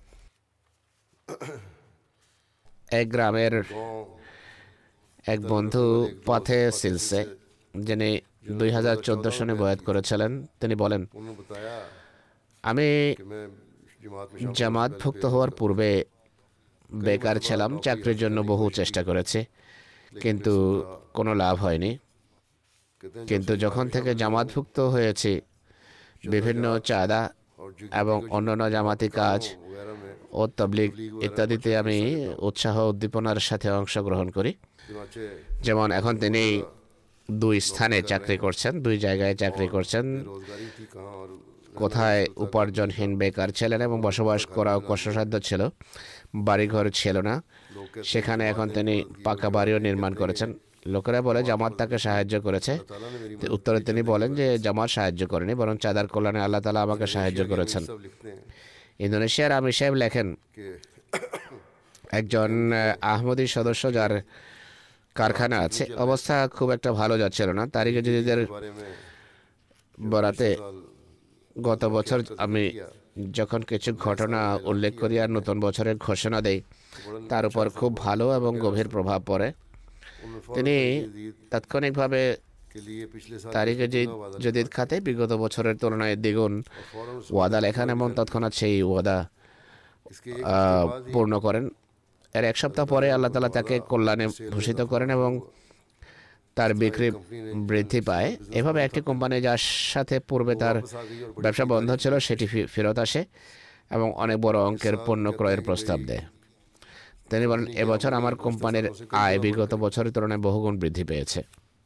S3: এক গ্রামের
S2: गाँव
S3: এক বন্ধু পথে সিলসে, যিনি 2014 সনে বয়াত করেছিলেন, তিনি বলেন,
S2: उन्होंने बताया
S3: আমি
S2: कि मैं जमात में
S3: জামাতভুক্ত হওয়ার পূর্বে বেকার ছিলাম, চাকরির জন্য বহু চেষ্টা করেছি, কিন্তু কোনো লাভ হয়নি।
S2: कहते हैं
S3: কিন্তু যখন থেকে জামাতভুক্ত হয়েছি, বিভিন্ন চাঁদা
S2: और जो
S3: এবং অন্যান্য জামাতি কাজ
S2: वगैरह में
S3: ও তাবলীগ ইত্যাদিতে আমি উৎসাহ উদ্দীপনার সাথে অংশগ্রহণ করি।
S2: चुनाचे
S3: যেমন এখন তিনি 2 স্থানে চাকরি করছেন, 2 জায়গায় চাকরি করছেন।
S2: रोजगारी थी कहाँ और
S3: কোথায় উপার্জনহীন বেকার ছিলেন এবং বসবাস করাও কষ্টসাধ্য ছিল, বাড়িঘর ছিল না, সেখানে এখন তিনি পাকা বাড়িও নির্মাণ করেছেন। লোকেরা বলে জামাত তাকে সাহায্য করেছে।
S2: ताला ने मेरी
S3: উত্তরে তিনি বলেন যে জামাত সাহায্য করেনি, বরং চাঁদার কল্যাণে আল্লাহ তাআলা আমাকে সাহায্য করেছেন।
S2: सब लिखते हैं
S3: ইন্দোনেশিয়ার আমির সাহেব লেখেন,
S2: कि
S3: একজন আহমদি সদস্য যার কারখানা আছে, অবস্থা খুব একটা ভালো যাচ্ছিল না। তারিকে জদিদের
S2: बारे में
S3: বরাতে
S2: साल
S3: গত বছর আমি যখন কিছু ঘটনা উল্লেখ করি আর নতুন বছরের ঘোষণা দেই, তার উপর খুব ভালো এবং গভীর প্রভাব পড়ে।
S2: उन्होंने
S3: তিনি
S2: ईद
S3: তাৎক্ষণিকভাবে
S2: के लिए पिछले साल
S3: তারিকে জদিদ খাতে বিগত বছরের তুলনায় দ্বিগুণ
S2: फौरन
S3: ওয়াদা লেখান এবং তৎক্ষণাৎ সেই ওয়াদা
S2: इसके एक
S3: পূর্ণ করেন। এর এক সপ্তাহ পরে আল্লাহ তাআলা তাকে কল্যাণে ভূষিত করেন এবং তার বিক্রি বৃদ্ধি পায়। এভাবে একটি কোম্পানি যার সাথে পূর্বে তার
S2: वापस आ गई और
S3: ব্যবসা বন্ধ ছিল সেটি ফেরত আসে এবং অনেক বড় অঙ্কের পণ্য ক্রয়ের প্রস্তাব দেয়। তিনি বলেন এবছর আমার কোম্পানির আয় বিগত বছরের তুলনায় বহুগুণ বৃদ্ধি পেয়েছে।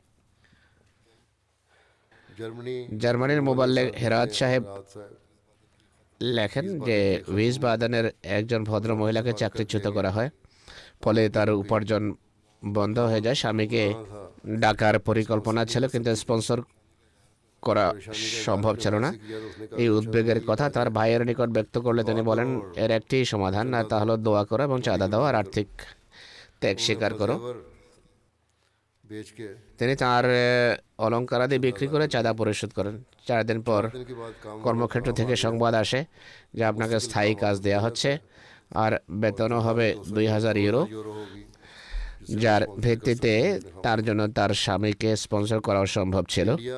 S2: जर्मनी
S3: জার্মানির মোবাল্লেগ হেরাত সাহেব
S2: राहत साहब
S3: লেখেন যে উইসবাদেনের একজন ভদ্র মহিলাকে চাকরিচ্যুত করা হয়, ফলে তার উপার্জন বন্ধ হয়ে যায়। স্বামীকে ডাকার পরিকল্পনা ছিল, কিন্তু স্পন্সর করা সম্ভব ছিল না। এই উদ্বেগের কথা তার ভাইয়ের নিকট ব্যক্ত করলে তিনি বলেন এর একটি সমাধান, আর তা হলো দোয়া করো এবং চাঁদা দাও আর আর্থিক ত্যাগ স্বীকার করো।
S2: बेच के
S3: তিনি তার অলঙ্কারাদি বিক্রি করে চাঁদা পরিশোধ করেন। 4 দিন পর
S2: दिन के बाद काम
S3: কর্মক্ষেত্র থেকে সংবাদ আসে যে আপনাকে স্থায়ী কাজ দেওয়া হচ্ছে আর বেতনও হবে 2000 ইউরো,
S2: यूरो होगी
S3: যার ভিত্তিতে তার জন্য তার স্বামীকে স্পন্সর করা সম্ভব ছিল।
S2: इंडिया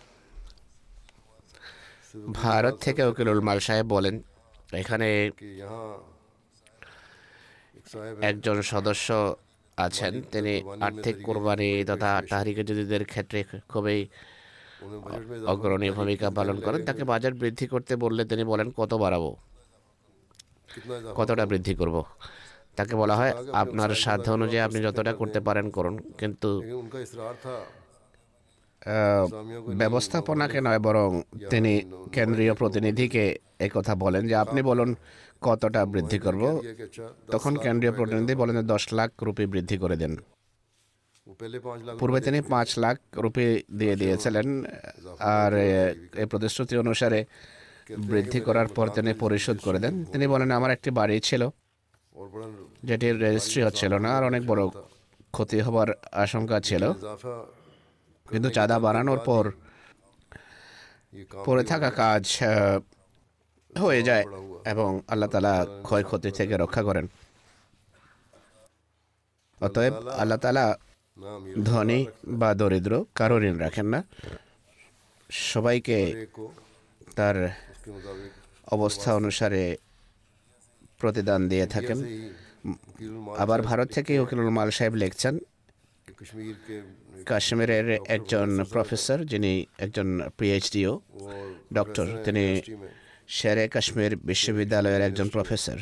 S3: ভারত থেকে উকিলুল মাল সাহেব বলেন এখানে
S2: कि यहाँ एक साहब
S3: একজন সদস্য আছেন, তিনি আর্থিক কোরবানি তথা তাহরিকে জদিদের ক্ষেত্রে খুবই
S2: उन्हें बजट में
S3: অগ্রণী ভূমিকা পালন করেন। তাকে বাজেট বৃদ্ধি করতে বললে তিনি বলেন কত বাড়াবো,
S2: कितना इजाफा
S3: কতটা বৃদ্ধি করব। তাকে বলা হয় আপনার সাধ্য অনুযায়ী আপনি যতটা করতে পারেন করুন, কিন্তু
S2: लेकिन उनका इसरार था
S3: ব্যবস্থাপনাকে নয়, বরং তিনি কেন্দ্রীয় প্রতিনিধিকে একথা বলেন যে আপনি বলুন কতটা বৃদ্ধি করব।
S2: ये कि अच्छा
S3: তখন কেন্দ্রীয় প্রতিনিধি বলেন যে 10 লাখ রুপি বৃদ্ধি করে দেন।
S2: वो पहले 5 लाख
S3: পূর্বে তিনি 5 লাখ রুপি দিয়ে দিয়েছিলেন, আর এই প্রতিশ্রুতি অনুসারে বৃদ্ধি করার পর তিনি পরিশোধ করে দেন। তিনি বলেন আমার একটি বাড়ি ছিল
S2: और बड़ा
S3: যেটির রেজিস্ট্রি হচ্ছিল না, আর অনেক বড় ক্ষতি হবার আশঙ্কা ছিল,
S2: इजाफा
S3: কিন্তু চাঁদা বাড়ানোর পর
S2: ये काम
S3: পড়ে থাকা কাজ হয়ে যায় এবং আল্লাহ তাআলা ক্ষয়ক্ষতি থেকে রক্ষা করেন। অতএব আল্লাহ তাআলা
S2: ना अमीर
S3: ধনী বা দরিদ্র কারো ঋণ রাখেন না, সবাইকে
S2: एक को
S3: তার
S2: उसके मुताबिक
S3: অবস্থা অনুসারে প্রতিদান দিয়ে থাকেন।
S2: से ही वकील माल
S3: আবার ভারত থেকে উকিলুল মাল সাহেব লিখছেন
S2: के कश्मीर के
S3: কাশ্মীরের একজন প্রফেসর, যিনি একজন পিএইচডিও
S2: और
S3: ডক্টর, তিনি
S2: यूनिवर्सिटी में
S3: শেরে কাশ্মীর বিশ্ববিদ্যালয়ের একজন প্রফেসর।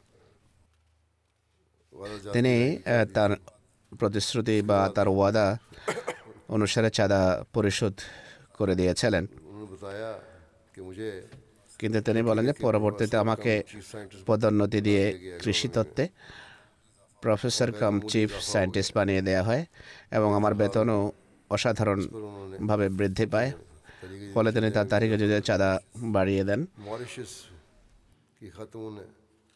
S2: वादा
S3: তিনি তার প্রতিশ্রুতি বা তার ওয়াদা অনুসারে চাঁদা পরিশোধ করে দিয়েছিলেন,
S2: उन्होंने बताया कि मुझे
S3: কিন্তু তিনি বলেন যে পরবর্তীতে আমাকে
S2: चीफ साइंटिस्ट
S3: পদোন্নতি দিয়ে কৃষি তত্ত্বে প্রফেসর কাম চিফ সায়েন্টিস্ট বানিয়ে দেওয়া হয় এবং আমার বেতনও অসাধারণভাবে বৃদ্ধি পায়। ফলে তিনি তার তারিখে যদি চাঁদা বাড়িয়ে দেন।
S2: मॉरिशस की खातून है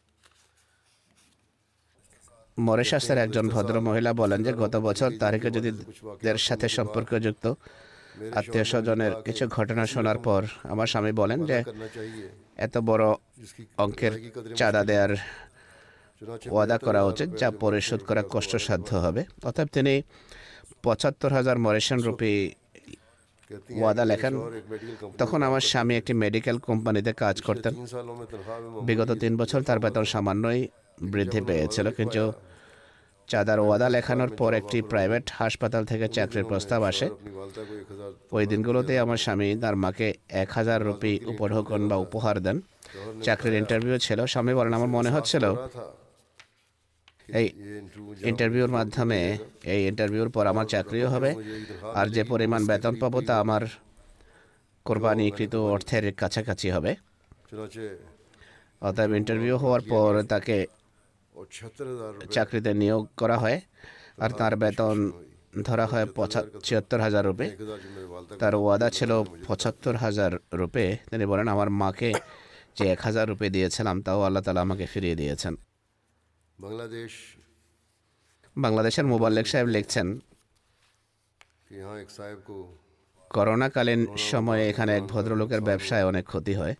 S3: মরিশাসের একজন ভদ্র মহিলা বলেন যে গত বছর তারিখে যদিদের সাথে সম্পর্কযুক্ত আত্মীয় স্বজনের কিছু ঘটনা শোনার পর আমার স্বামী বলেন যে
S2: करना चाहिए
S3: এত বড়
S2: जिसकी
S3: অঙ্কের চাঁদা দেওয়ার
S2: चुनाचे
S3: ওয়াদা করা উচিত যা পরিশোধ করা কষ্টসাধ্য হবে। অতএব তিনি ৭৫,০০০ মরিশান রুপি
S2: कहती
S3: ওয়াদা লেখেন।
S2: और एक मेडिकल कंपनी
S3: তখন আমার স্বামী একটি মেডিকেল কোম্পানিতে কাজ করতেন।
S2: 3 सालों में तनख्वाह में
S3: বিগত 3 বছর তার বেতন সামান্যই বৃদ্ধি পেয়েছিল, কিন্তু চাঁদার ওয়াদা লেখানোর পর একটি প্রাইভেট হাসপাতাল থেকে চাকরির প্রস্তাব আসে।
S2: अपनी वालदा को 1000
S3: ওই দিনগুলোতে আমার স্বামী তার মাকে 1000 রুপি উপঢৌকন বা উপহার দেন। চাকরির ইন্টারভিউ ছিল। স্বামী বলেন আমার মনে হচ্ছিল
S2: था
S3: এই
S2: ये इंटरव्यू
S3: ইন্টারভিউর মাধ্যমে এই ইন্টারভিউর পর আমার চাকরিও হবে, আর যে পরিমাণ বেতন পাবো তা আমার কোরবানিকৃত অর্থের কাছাকাছি হবে।
S2: चुनाचे
S3: অতএব ইন্টারভিউ হওয়ার পর তাকে
S2: और 76,000 रुपए
S3: চাকরিতে নিয়োগ করা হয়, আর তার বেতন ধরা হয় ৭৪,০০০ রুপি।
S2: 1000 जो मेरे वालदा
S3: তার ওয়াদা ছিল ৭৫,০০০ রুপি। তিনি বলেন আমার মাকে যে ১,০০০ রুপি দিয়েছিলাম তাও আল্লাহ তাআলা আমাকে ফিরিয়ে দিয়েছেন।
S2: बांग्लादेश
S3: বাংলাদেশের মোবাল্লেগ সাহেব লিখছেন
S2: कि यहाँ एक साहब को
S3: করোনাকালীন সময়ে এখানে এক ভদ্রলোকের ব্যবসায় অনেক ক্ষতি হয়,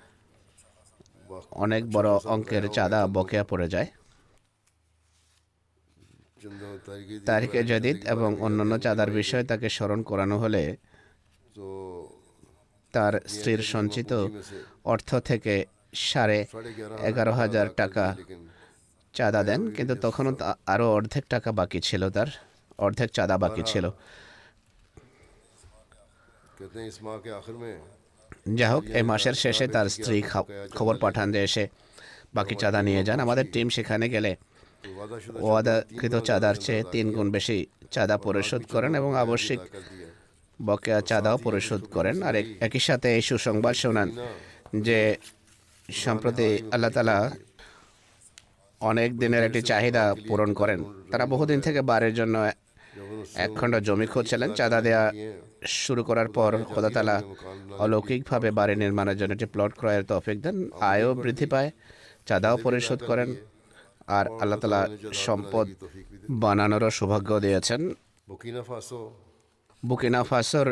S3: অনেক বড় অঙ্কের চাঁদা বকেয়া পড়ে যায়।
S2: चंदा तारीखी
S3: তারিখে জদিদ এবং অন্যান্য চাঁদার বিষয়ে তাকে স্মরণ করানো হলে
S2: तो
S3: তার স্ত্রীর সঞ্চিত অর্থ থেকে 11,500 টাকা
S2: लेकिन
S3: চাঁদা দেন, কিন্তু তখনও আরও অর্ধেক টাকা বাকি ছিল, তার অর্ধেক চাঁদা বাকি ছিল।
S2: कहते हैं इस माह के आखिर में
S3: যাই হোক, এই মাসের শেষে তার স্ত্রী খবর পাঠান যে এসে বাকি চাঁদা নিয়ে যান। আমাদের টিম সেখানে গেলে
S2: तो वादाशुदा
S3: ওয়াদাকৃত চাঁদার চেয়ে 3 গুণ বেশি চাঁদা পরিশোধ করেন এবং আবশ্যিক
S2: कर दिया है।
S3: বকেয়া চাঁদাও পরিশোধ করেন। আর একই সাথে এই সুসংবাদ শোনান যে সম্প্রতি আল্লাহ তাআলা অনেক দিনের একটি চাহিদা পূরণ করেন। তারা বহুদিন থেকে বাড়ির জন্য
S2: जब उन्होंने
S3: 1 খণ্ড জমি খুঁজছিলেন। চাঁদা দেওয়া শুরু করার পর খোদা তাআলা অলৌকিকভাবে বাড়ি নির্মাণের জন্য একটি প্লট ক্রয়ের তৌফিক দেন, আয়ও বৃদ্ধি পায়, চাঁদাও পরিশোধ করেন, আর আল্লাহ তাআলা সম্পদ বানানোরও সৌভাগ্য দিয়েছেন।
S2: बुकीना फासो
S3: বুকিনা ফাসোর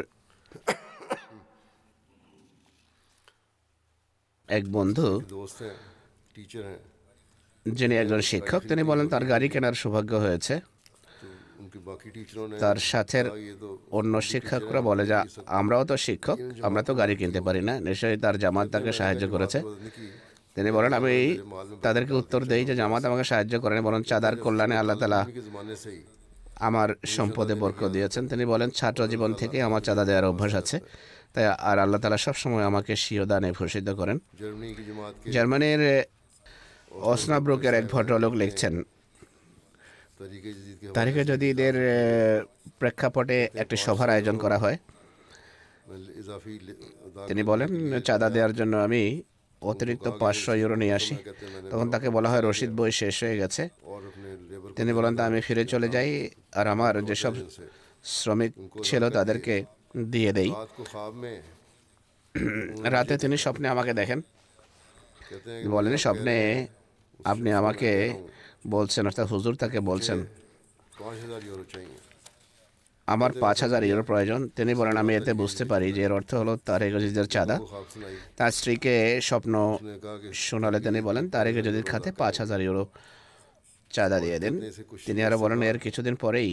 S3: এক বন্ধু
S2: दोस्त हैं, टीचर हैं,
S3: যিনি একজন শিক্ষক, তিনি বলেন তার গাড়ি কেনার সৌভাগ্য হয়েছে।
S2: तो उनके बाकी टीचरों ने
S3: তার সাথের
S2: ये तो
S3: অন্য শিক্ষকরা বলে যে আমরাও তো শিক্ষক, আমরা তো গাড়ি কিনতে পারি না, নিশ্চয়ই তার জামাত তাকে সাহায্য করেছে।
S2: बदलने की
S3: তিনি বলেন আমি তাদেরকে উত্তর দেই যে জামাত আমাকে সাহায্য করেন, বরং চাঁদার কল্যাণে আল্লাহ তাআলা
S2: के ज़माने से ही
S3: আমার সম্পদে বরকত দিয়েছেন। তিনি বলেন ছাত্র জীবন থেকে আমার চাঁদা দেওয়ার অভ্যাস আছে, তাই আর আল্লাহ তাআলা সবসময় আমাকে স্বীয় দানে ভূষিত করেন।
S2: जर्मनी की जमात के
S3: জার্মানির অসনাব্রুকের এক ভদ্রলোক লিখছেন,
S2: तरीके जदीद के
S3: তারিখে যদি ঈদের প্রেক্ষাপটে একটি সভার আয়োজন করা হয়,
S2: इजाफी
S3: তিনি বলেন চাঁদা দেওয়ার জন্য আমি অতিরিক্ত 500 ইউরো নিয়ে আসি। তখন তাকে বলা হয় রসিদ বই শেষ হয়ে গেছে।
S2: और अपने लेबर
S3: তিনি বলেন তা আমি ফিরে চলে যাই আর আমার যেসব শ্রমিক ছিল তাদেরকে দিয়ে দেই।
S2: रात को ख्वाब में
S3: রাতে তিনি স্বপ্নে আমাকে দেখেন,
S2: कहते हैं
S3: বলেন স্বপ্নে আপনি আমাকে বলছেন, অর্থাৎ হুজুর তাকে বলছেন
S2: 5,000 यूरो चाहिए।
S3: আমার 5,000 ইউরো প্রয়োজন। তিনি বলেন আমি এতে বুঝতে পারি যে এর অর্থ হলো তারেক জদিদের চাঁদা।
S2: वो ख्वाब सुनाई,
S3: তার স্ত্রীকে স্বপ্ন
S2: उसने कहा कि
S3: শোনালে তিনি বলেন তারেক জদিদ খাতে 5,000 ইউরো চাঁদা দিয়ে দেন। তিনি আরো বলেন এর কিছুদিন পরেই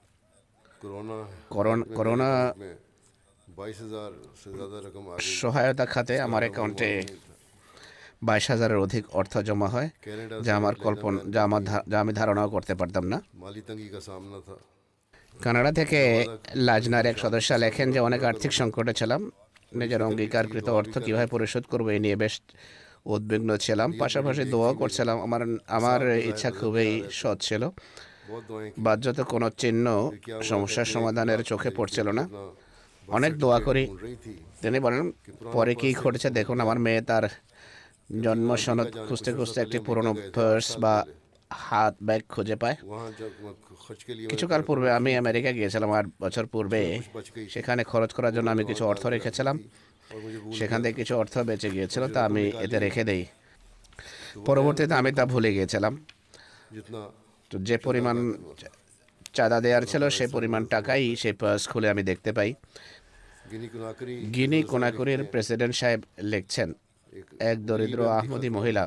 S3: করোনা
S2: में 22,000 से ज़्यादा रकम आ गई।
S3: সহায়তা খাতে আমার অ্যাকাউন্টে 22,000-এর অধিক অর্থ জমা হয়,
S2: कनाडा
S3: যা আমি ধারণাও করতে পারতাম না।
S2: माली तंगी का सामना था।
S3: কানাডা থেকে লাজনার এক সদস্য লেখেন যে অনেক আর্থিক সংকটে ছিলাম, নিজের অঙ্গীকারকৃত অর্থ কীভাবে পরিশোধ করবো এই নিয়ে বেশ উদ্বিগ্ন ছিলাম, পাশাপাশি দোয়াও করছিলাম। আমার ইচ্ছা খুবই সৎ ছিল,
S2: बहुत दुआएं की,
S3: বাহ্যত কোনো চিহ্ন সমস্যার সমাধানের চোখে পড়ছিল না। অনেক দোয়া করি।
S2: ढूंढ रही थी।
S3: তিনি বলেন পরে কি ঘটেছে দেখুন, আমার মেয়ে তার জন্ম সনদ খুঁজতে খুঁজতে একটি পুরনো পার্স বা হাত ব্যাগ খুঁজে পায়।
S2: वहाँ जब खर्च के लिए
S3: কিছুকাল পূর্বে আমি আমেরিকা গিয়েছিলাম, 8 বছর পূর্বে।
S2: बच गई
S3: সেখানে খরচ করার জন্য আমি কিছু অর্থ রেখেছিলাম,
S2: और मुझे भूल
S3: সেখান থেকে কিছু অর্থ বেঁচে গিয়েছিল, তা আমি এতে রেখে দেই। পরবর্তীতে আমি তা ভুলে গিয়েছিলাম।
S2: जितना
S3: তো যে পরিমাণ চাঁদা দেওয়ার ছিল সেই পরিমাণ টাকাই সেই পার্স খুলে আমি দেখতে পাই। গিনি কোনাকুরির প্রেসিডেন্ট সাহেব লিখছেন, এক দরিদ্র আহমদি মহিলা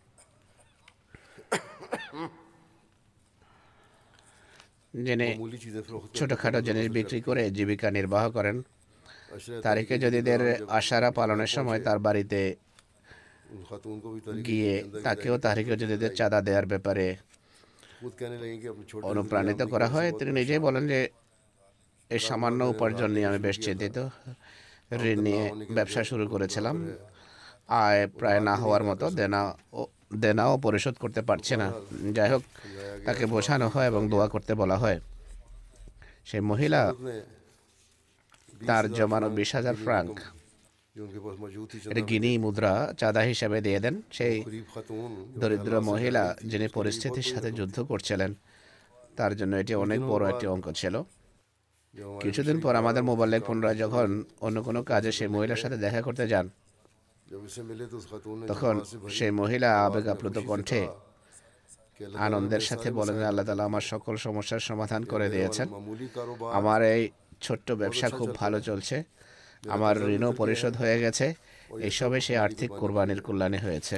S3: যিনি
S2: मामूली चीज़ें फरोख्त
S3: ছোটখাটো জিনিস বিক্রি করে জীবিকা নির্বাহ করেন, তারিখে জদিদের আশারা পালনের সময় তার বাড়িতে
S2: उन खातून को भी तरीके
S3: গিয়ে তাকেও তারিখে জদিদের চাঁদা দেওয়ার ব্যাপারে
S2: खुद कहने लगी कि अपने छोटे
S3: অনুপ্রাণিত করা হয়। তিনি নিজেই বলেন যে এই সামান্য উপার্জন নিয়ে আমি বেশ চিন্তিত। ঋণ নিয়ে ব্যবসা শুরু করেছিলাম, আয় প্রায় না হওয়ার মতো, দেনাও পরিশোধ করতে পারছে না। যাই হোক, তাকে বোঝানো হয় এবং দোয়া করতে বলা হয়। সেই মহিলা
S2: ने
S3: তার জমানো 20,000 ফ্রাঙ্ক
S2: जो उनके पास मौजूद थी
S3: এটা গিনি মুদ্রা চাঁদা হিসাবে দিয়ে দেন। সেই
S2: गरीब खातून
S3: দরিদ্র মহিলা যিনি পরিস্থিতির সাথে যুদ্ধ করছিলেন, তার জন্য এটি অনেক বড় একটি অঙ্ক ছিল।
S2: जो हमारे
S3: কিছুদিন পর আমাদের মোবাইলে পুনরায় যখন অন্য কোনো কাজে সেই মহিলার সাথে দেখা করতে যান,
S2: जब इससे मिले तो उस खातून ने
S3: তখন
S2: जज्बात से भरी
S3: সেই মহিলা আবেগ আপ্লুত কণ্ঠে
S2: कि अल्लाह
S3: আনন্দের সাথে বলেন আল্লাহ তাআলা আমার সকল সমস্যার সমাধান করে দিয়েছেন।
S2: मामूली कारोबार
S3: আমার এই ছোট্ট ব্যবসা খুব ভালো চলছে, আমার ঋণও পরিশোধ হয়ে গেছে, এইসবে সে আর্থিক কোরবানির কল্যাণে হয়েছে।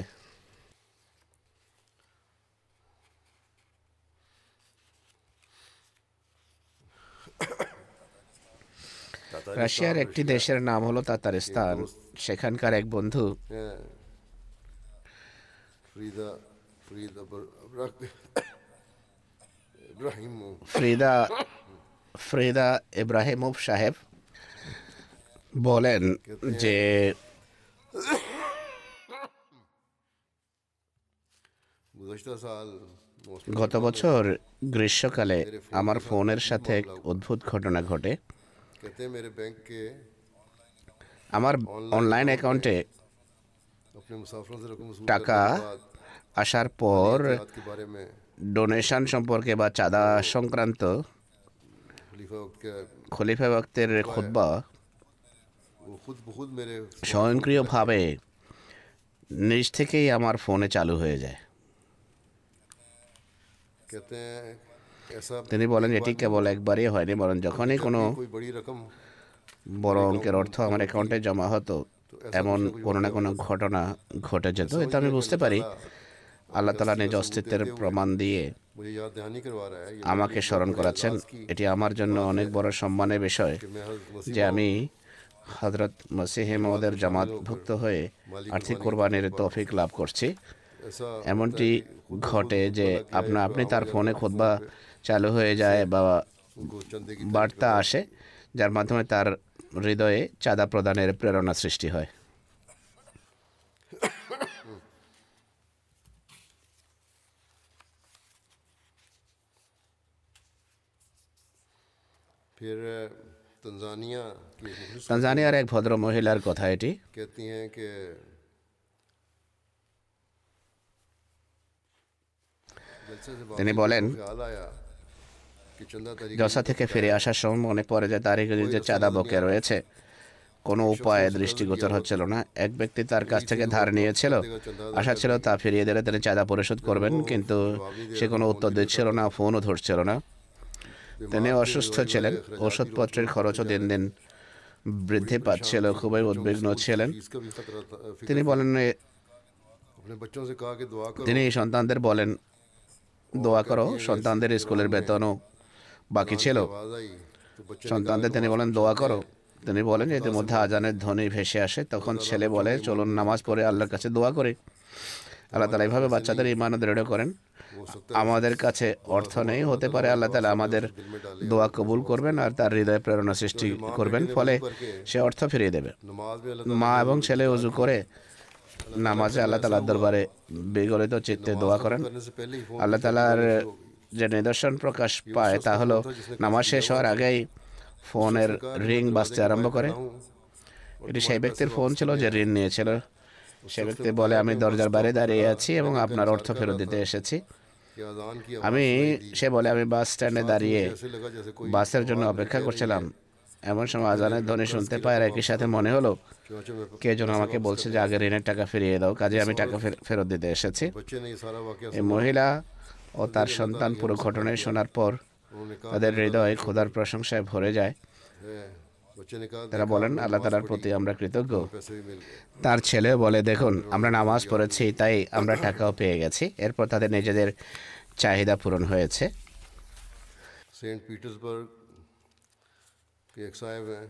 S3: রাশিয়ার একটি দেশের নাম হলো তাতারিস্তান। সেখানকার এক বন্ধু
S2: है फरीदा फरीदा इब्राहिम
S3: ফ্রিদা ইব্রাহিমোভ সাহেব বলেন যে
S2: गुज़श्ता साल
S3: গত বছর গ্রীষ্মকালে আমার ফোনের সাথে এক অদ্ভুত ঘটনা ঘটে।
S2: कहते हैं मेरे बैंक के
S3: আমার অনলাইন অ্যাকাউন্টে
S2: अपने मुसाफिरों से रकम वसूल
S3: টাকা
S2: करने के बाद
S3: আসার পর
S2: एहतियात के बारे में
S3: ডোনেশন সম্পর্কে বা চাঁদা সংক্রান্ত
S2: खलीफा वक्त के
S3: খলিফা বক্তের খুতবা
S2: वो खुद बखुद मेरे
S3: স্বয়ংক্রিয়ভাবে নিজ থেকেই আমার ফোনে চালু হয়ে যায়।
S2: कहते हैं ऐसा
S3: তিনি বলেন এটি কেবল একবারই হয়নি, বরং যখনই কোনো
S2: कोई बड़ी रकम
S3: বড় অঙ্কের অর্থ আমার অ্যাকাউন্টে জমা হতো এমন কোনো না কোনো ঘটনা ঘটে যেত। এতে আমি বুঝতে পারি আল্লাহ তাআলা নিজ অস্তিত্বের প্রমাণ দিয়ে
S2: मुझे याद दहानी करवा रहा है ये
S3: আমাকে স্মরণ করাচ্ছেন। এটি আমার জন্য অনেক বড় সম্মানের বিষয়
S2: कि मैं हज़रत मसीह
S3: যে আমি হযরত মসিহ মউদের জামাতভুক্ত হয়ে আর্থিক কোরবানির তৌফিক লাভ করছি।
S2: ऐसा
S3: এমনটি ঘটে যে আপনি তার ফোনে খুতবা চালু হয়ে যায় বা
S2: उनको चंदे की
S3: বার্তা আসে, যার মাধ্যমে তার হৃদয়ে চাঁদা প্রদানের প্রেরণা সৃষ্টি হয়।
S2: फिर तंजानिया की एक मुखलिस
S3: তানজানিয়ার এক ভদ্র মহিলার কথা এটি।
S2: कहती हैं कि जलसे से
S3: তিনি
S2: वापसी
S3: বলেন,
S2: को ख्याल आया कि चंदा तरीके
S3: জলসা থেকে ফিরে আসার সময় মনে পড়ে যে তার যে চাঁদা বকে রয়েছে, কোনো উপায়ে দৃষ্টিগোচর হচ্ছিল না। এক ব্যক্তি তার কাছ থেকে ধার নিয়েছিল, আশা ছিল তা ফিরিয়ে দিলে তিনি চাঁদা পরিশোধ করবেন, কিন্তু সে কোনো উত্তর দিচ্ছিল না, ফোনও ধরছিল না। তিনি অসুস্থ ছিলেন, ওষুধপত্রের খরচও দিন দিন বৃদ্ধি পাচ্ছিল, খুবই উদ্বিগ্ন ছিলেন।
S2: इसका भी खतरा था
S3: তিনি বলেন,
S2: अपने बच्चों से कहा कि दुआ करो
S3: তিনি সন্তানদের বলেন দোয়া করো, সন্তানদের স্কুলের বেতনও বাকি ছিল।
S2: आवाज आई तो बच्चे
S3: সন্তানদের তিনি বলেন দোয়া করো। তিনি বলেন ইতিমধ্যে আজানের ধ্বনি ভেসে আসে, তখন ছেলে বলে চলুন নামাজ পড়ে আল্লাহর কাছে দোয়া করি। আল্লাহ তাআলা এইভাবে বাচ্চাদের ঈমান দৃঢ় করেন। আমাদের কাছে অর্থ নেই, হতে পারে আল্লাহ তাআলা আমাদের দোয়া কবুল করবেন আর তার হৃদয়ে প্রেরণা সৃষ্টি করবেন, ফলে সে অর্থ ফিরিয়ে দেবে।
S2: नमाज में अल्लाह
S3: মা এবং ছেলে উজু করে নামাজে আল্লাহ তাআলার দরবারে বিগলিত চিত্তে দোয়া করেন।
S2: करने से पहले ही फोन
S3: আল্লাহ তাআলার যে নিদর্শন প্রকাশ পায় তা হলো নামাজ শেষ হওয়ার আগেই ফোনের রিং বাজতে আরম্ভ করে। এটি সেই ব্যক্তির ফোন ছিল যে ঋণ নিয়েছিল। সে ব্যক্তি বলে আমি দরজার বাইরে দাঁড়িয়ে আছি এবং আপনার অর্থ ফেরত দিতে এসেছি।
S2: कि अजान की
S3: সে বলে আমি বাস স্ট্যান্ডে দাঁড়িয়ে
S2: ऐसे लगा जैसे कोई
S3: বাসের জন্য অপেক্ষা করছিলাম, এমন সময় আজানের ধ্বনি শুনতে পাই আর একই সাথে মনে হলো
S2: चौचे में
S3: কে যেন আমাকে বলছে যে আগে ঋণের টাকা ফিরিয়ে দাও, কাজে আমি টাকা ফেরত দিতে এসেছি।
S2: बच्चे ने ये सारा वाकया
S3: এই মহিলা ও তার সন্তান পুরো ঘটনায় শোনার পর
S2: उन्होंने कहा
S3: তাদের হৃদয় খোদার প্রশংসায় ভরে যায়।
S2: है बच्चे ने कहा
S3: তারা বলেন আল্লাহ তাআলার প্রতি আমরা কৃতজ্ঞ।
S2: पैसे भी मिल गए
S3: তার ছেলে বলে দেখুন আমরা নামাজ পড়েছি তাই আমরা টাকাও পেয়ে গেছি। এরপর তাদের নিজেদের চাহিদা পূরণ হয়েছে।
S2: सेंट पीटर्सबर्ग के एक साहब हैं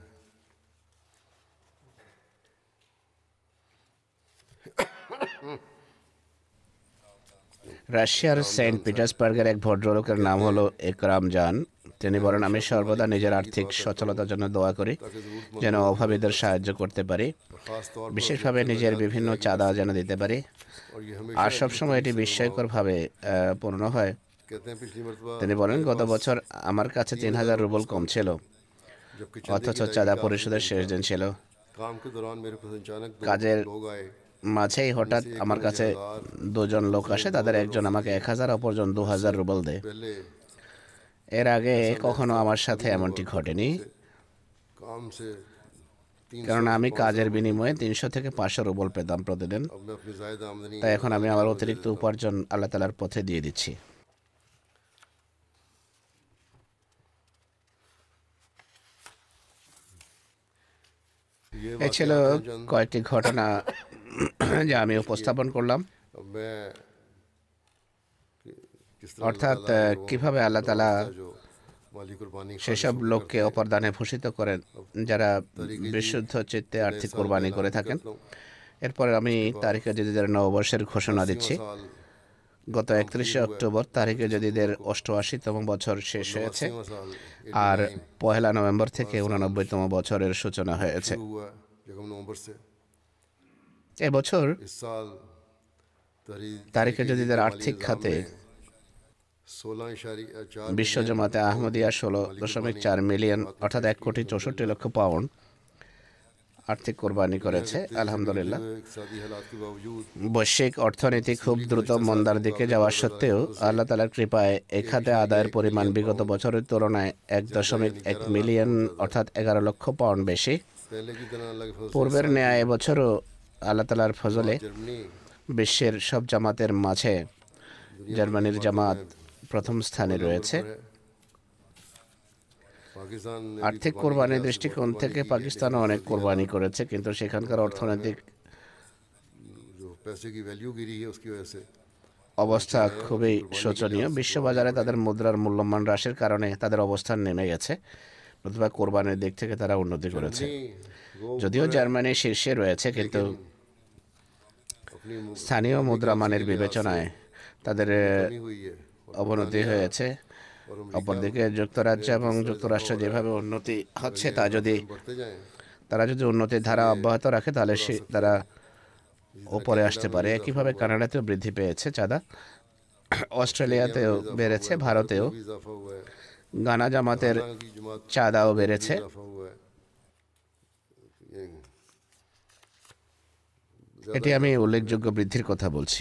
S3: রাশিয়ার সেন্ট পিটার্সবার্গের এক ভদ্রলোকের নাম হলো একরাম জান। তিনি বলেন আমি সর্বদা নিজের আর্থিক সচ্ছলতার জন্য দোয়া করি যেন অভাবীদের সাহায্য করতে পারি,
S2: ख़ास तौर
S3: বিশেষভাবে নিজের বিভিন্ন চাঁদা যেন দিতে পারি।
S2: और ये हमें
S3: আর সবসময় এটি বিস্ময়করভাবে পূর্ণ হয়।
S2: कहते हैं पिछली मरतबा
S3: তিনি বলেন গত বছর আমার কাছে ৩,০০০ রুবল কম ছিল,
S2: जबकि
S3: অথচ চাঁদা পরিশোধের শেষ দিন ছিল।
S2: काम के दौरान मेरे पास अचानक दो
S3: কাজের
S2: लोग आए
S3: মাঝেই হঠাৎ আমার কাছে দুজন লোক আসে, তাদের একজন আমাকে ১,০০০, অপরজন ২,০০০ রুবল দেয়।
S2: पहले
S3: এর আগে কখনো আমার সাথে এমনটি ঘটেনি,
S2: काम से 300
S3: কারণ আমি কাজের বিনিময়ে ৩০০ থেকে ৫০০ রুবল পেতাম প্রতিদিন।
S2: अब मैं अपनी ज़ायदा आमदनी
S3: তাই এখন আমি আমার অতিরিক্ত উপার্জন আল্লাহ তাআলার পথে দিয়ে দিচ্ছি।
S2: ये
S3: এই ছিল
S2: वाक़यात हैं जन
S3: কয়েকটি ঘটনা যা আমি উপস্থাপন করলাম,
S2: अब मैं किस तरह
S3: অর্থাৎ
S2: अल्लाह ताला ने
S3: কিভাবে আল্লাহ তাআলা
S2: जो माली कुर्बानी
S3: সেসব লোককে অপরদানে ভূষিত করেন যারা বিশুদ্ধ চিত্তে আর্থিক কোরবানি করে থাকেন। এরপর আমি তারিখে জদিদের নববর্ষের ঘোষণা দিচ্ছি।
S2: साल
S3: গত ৩১শে অক্টোবর তারিখে জদিদের ৮৮তম বছর শেষ হয়েছে,
S2: 80वां साल
S3: আর ১লা নভেম্বর থেকে ৮৯তম বছরের সূচনা হয়েছে।
S2: शुरू हुआ यकम नवंबर से।
S3: এবছর
S2: इस साल
S3: তারিখে জদিদের আর্থিক খাতে
S2: 16.4
S3: বিশ্ব জামাতে আহমদিয়া 16.4 মিলিয়ন অর্থাৎ 1,64,00,000 পাউন্ড আর্থিক কোরবানি করেছে। আলহামদুলিল্লাহ,
S2: इक़्तिसादी हालात के बावजूद
S3: বৈশ্বিক অর্থনীতি খুব দ্রুত মন্দার দিকে যাওয়া সত্ত্বেও আল্লাহ তাআলার কৃপায় এই খাতে আদায়ের পরিমাণ বিগত বছরের তুলনায় 1.1 মিলিয়ন অর্থাৎ 11 লক্ষ পাউন্ড বেশি।
S2: पहले की तरह अल्लाह के फजल से
S3: পূর্বের ন্যায় এবছরও আল্লাহ তাআলার ফজলে
S2: जर्मनी
S3: বিশ্বের সব জামাতের মাঝে জার্মানির জামাত প্রথম স্থানে রয়েছে।
S2: पाकिस्तान ने भी
S3: আর্থিক কোরবানির দৃষ্টিকোণ থেকে পাকিস্তানও অনেক কোরবানি করেছে, কিন্তু সেখানকার অর্থনৈতিক
S2: जो पैसे की वैल्यू गिरी है उसकी वजह से
S3: অবস্থা খুবই শোচনীয়। বিশ্ববাজারে তাদের মুদ্রার মূল্যমান হ্রাসের কারণে তাদের অবস্থান নেমে গেছে, নতুবা কোরবানির দিক থেকে তারা উন্নতি করেছে।
S2: वो
S3: যদিও জার্মানি শীর্ষে রয়েছে, কিন্তু
S2: अपनी
S3: স্থানীয় মুদ্রামানের বিবেচনায় তাদের
S2: कमी हुई है
S3: অবনতি হয়েছে। অপরদিকে যুক্তরাজ্য এবং যুক্তরাষ্ট্র যেভাবে উন্নতি হচ্ছে তা যদি
S2: बढ़ते जाएं
S3: তারা যদি উন্নতির ধারা অব্যাহত রাখে তাহলে তারা ওপরে আসতে পারে। একইভাবে কানাডাতেও বৃদ্ধি পেয়েছে চাঁদা, অস্ট্রেলিয়াতেও বেড়েছে, ভারতেও
S2: भी इजाफा हुआ है
S3: গানা জামাতের
S2: की जमात
S3: চাঁদাও বেড়েছে।
S2: इजाफा हुआ है
S3: এটি আমি উল্লেখযোগ্য বৃদ্ধির কথা বলছি।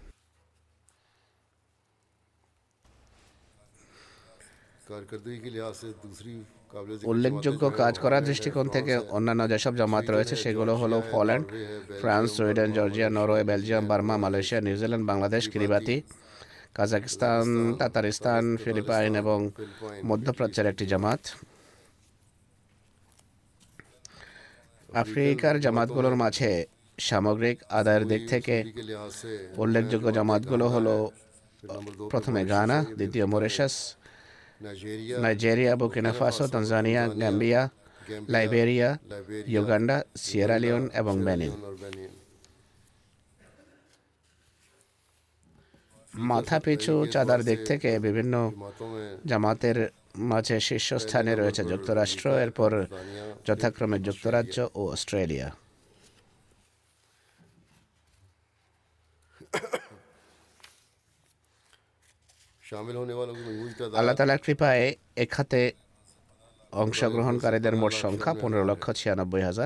S2: कारकर्दगी के लिहाज से दूसरी काबिल
S3: উল্লেখযোগ্য কাজ করার দৃষ্টিকোণ থেকে অন্যান্য যেসব জামাত রয়েছে সেগুলো হলো Poland, France, Sweden, Georgia, Norway, Belgium, Burma, Malaysia, New Zealand, Bangladesh, Kiribati, Kazakhstan, Tatarstan, Philippines এবং মধ্যপ্রাচ্যের একটি জামাত। আফ্রিকার জামাতগুলোর মাঝে সামগ্রিক আদায়ের দিক থেকে
S2: के लिहाज से
S3: উল্লেখযোগ্য জামাতগুলো হলো
S2: नंबर 2
S3: প্রথমে গানা, দ্বিতীয় Mauritius,
S2: Nigeria
S3: Nigeria, Burkina Faso, Tanzania, Gambia, Liberia, Uganda, Sierra Leone এবং বেনিন।
S2: और बेनिन
S3: মাথা পিছু চাঁদার দিক থেকে বিভিন্ন
S2: जमातों में
S3: জামাতের মাঝে শীর্ষস্থানে রয়েছে যুক্তরাষ্ট্র, এরপর যথাক্রমে যুক্তরাজ্য ও অস্ট্রেলিয়া।
S2: शामिल होने वालों की मजबूत तादाद
S3: আল্লাহ তাআলার কৃপায় এ খাতে অংশগ্রহণকারীদের মোট সংখ্যা 15,96,000।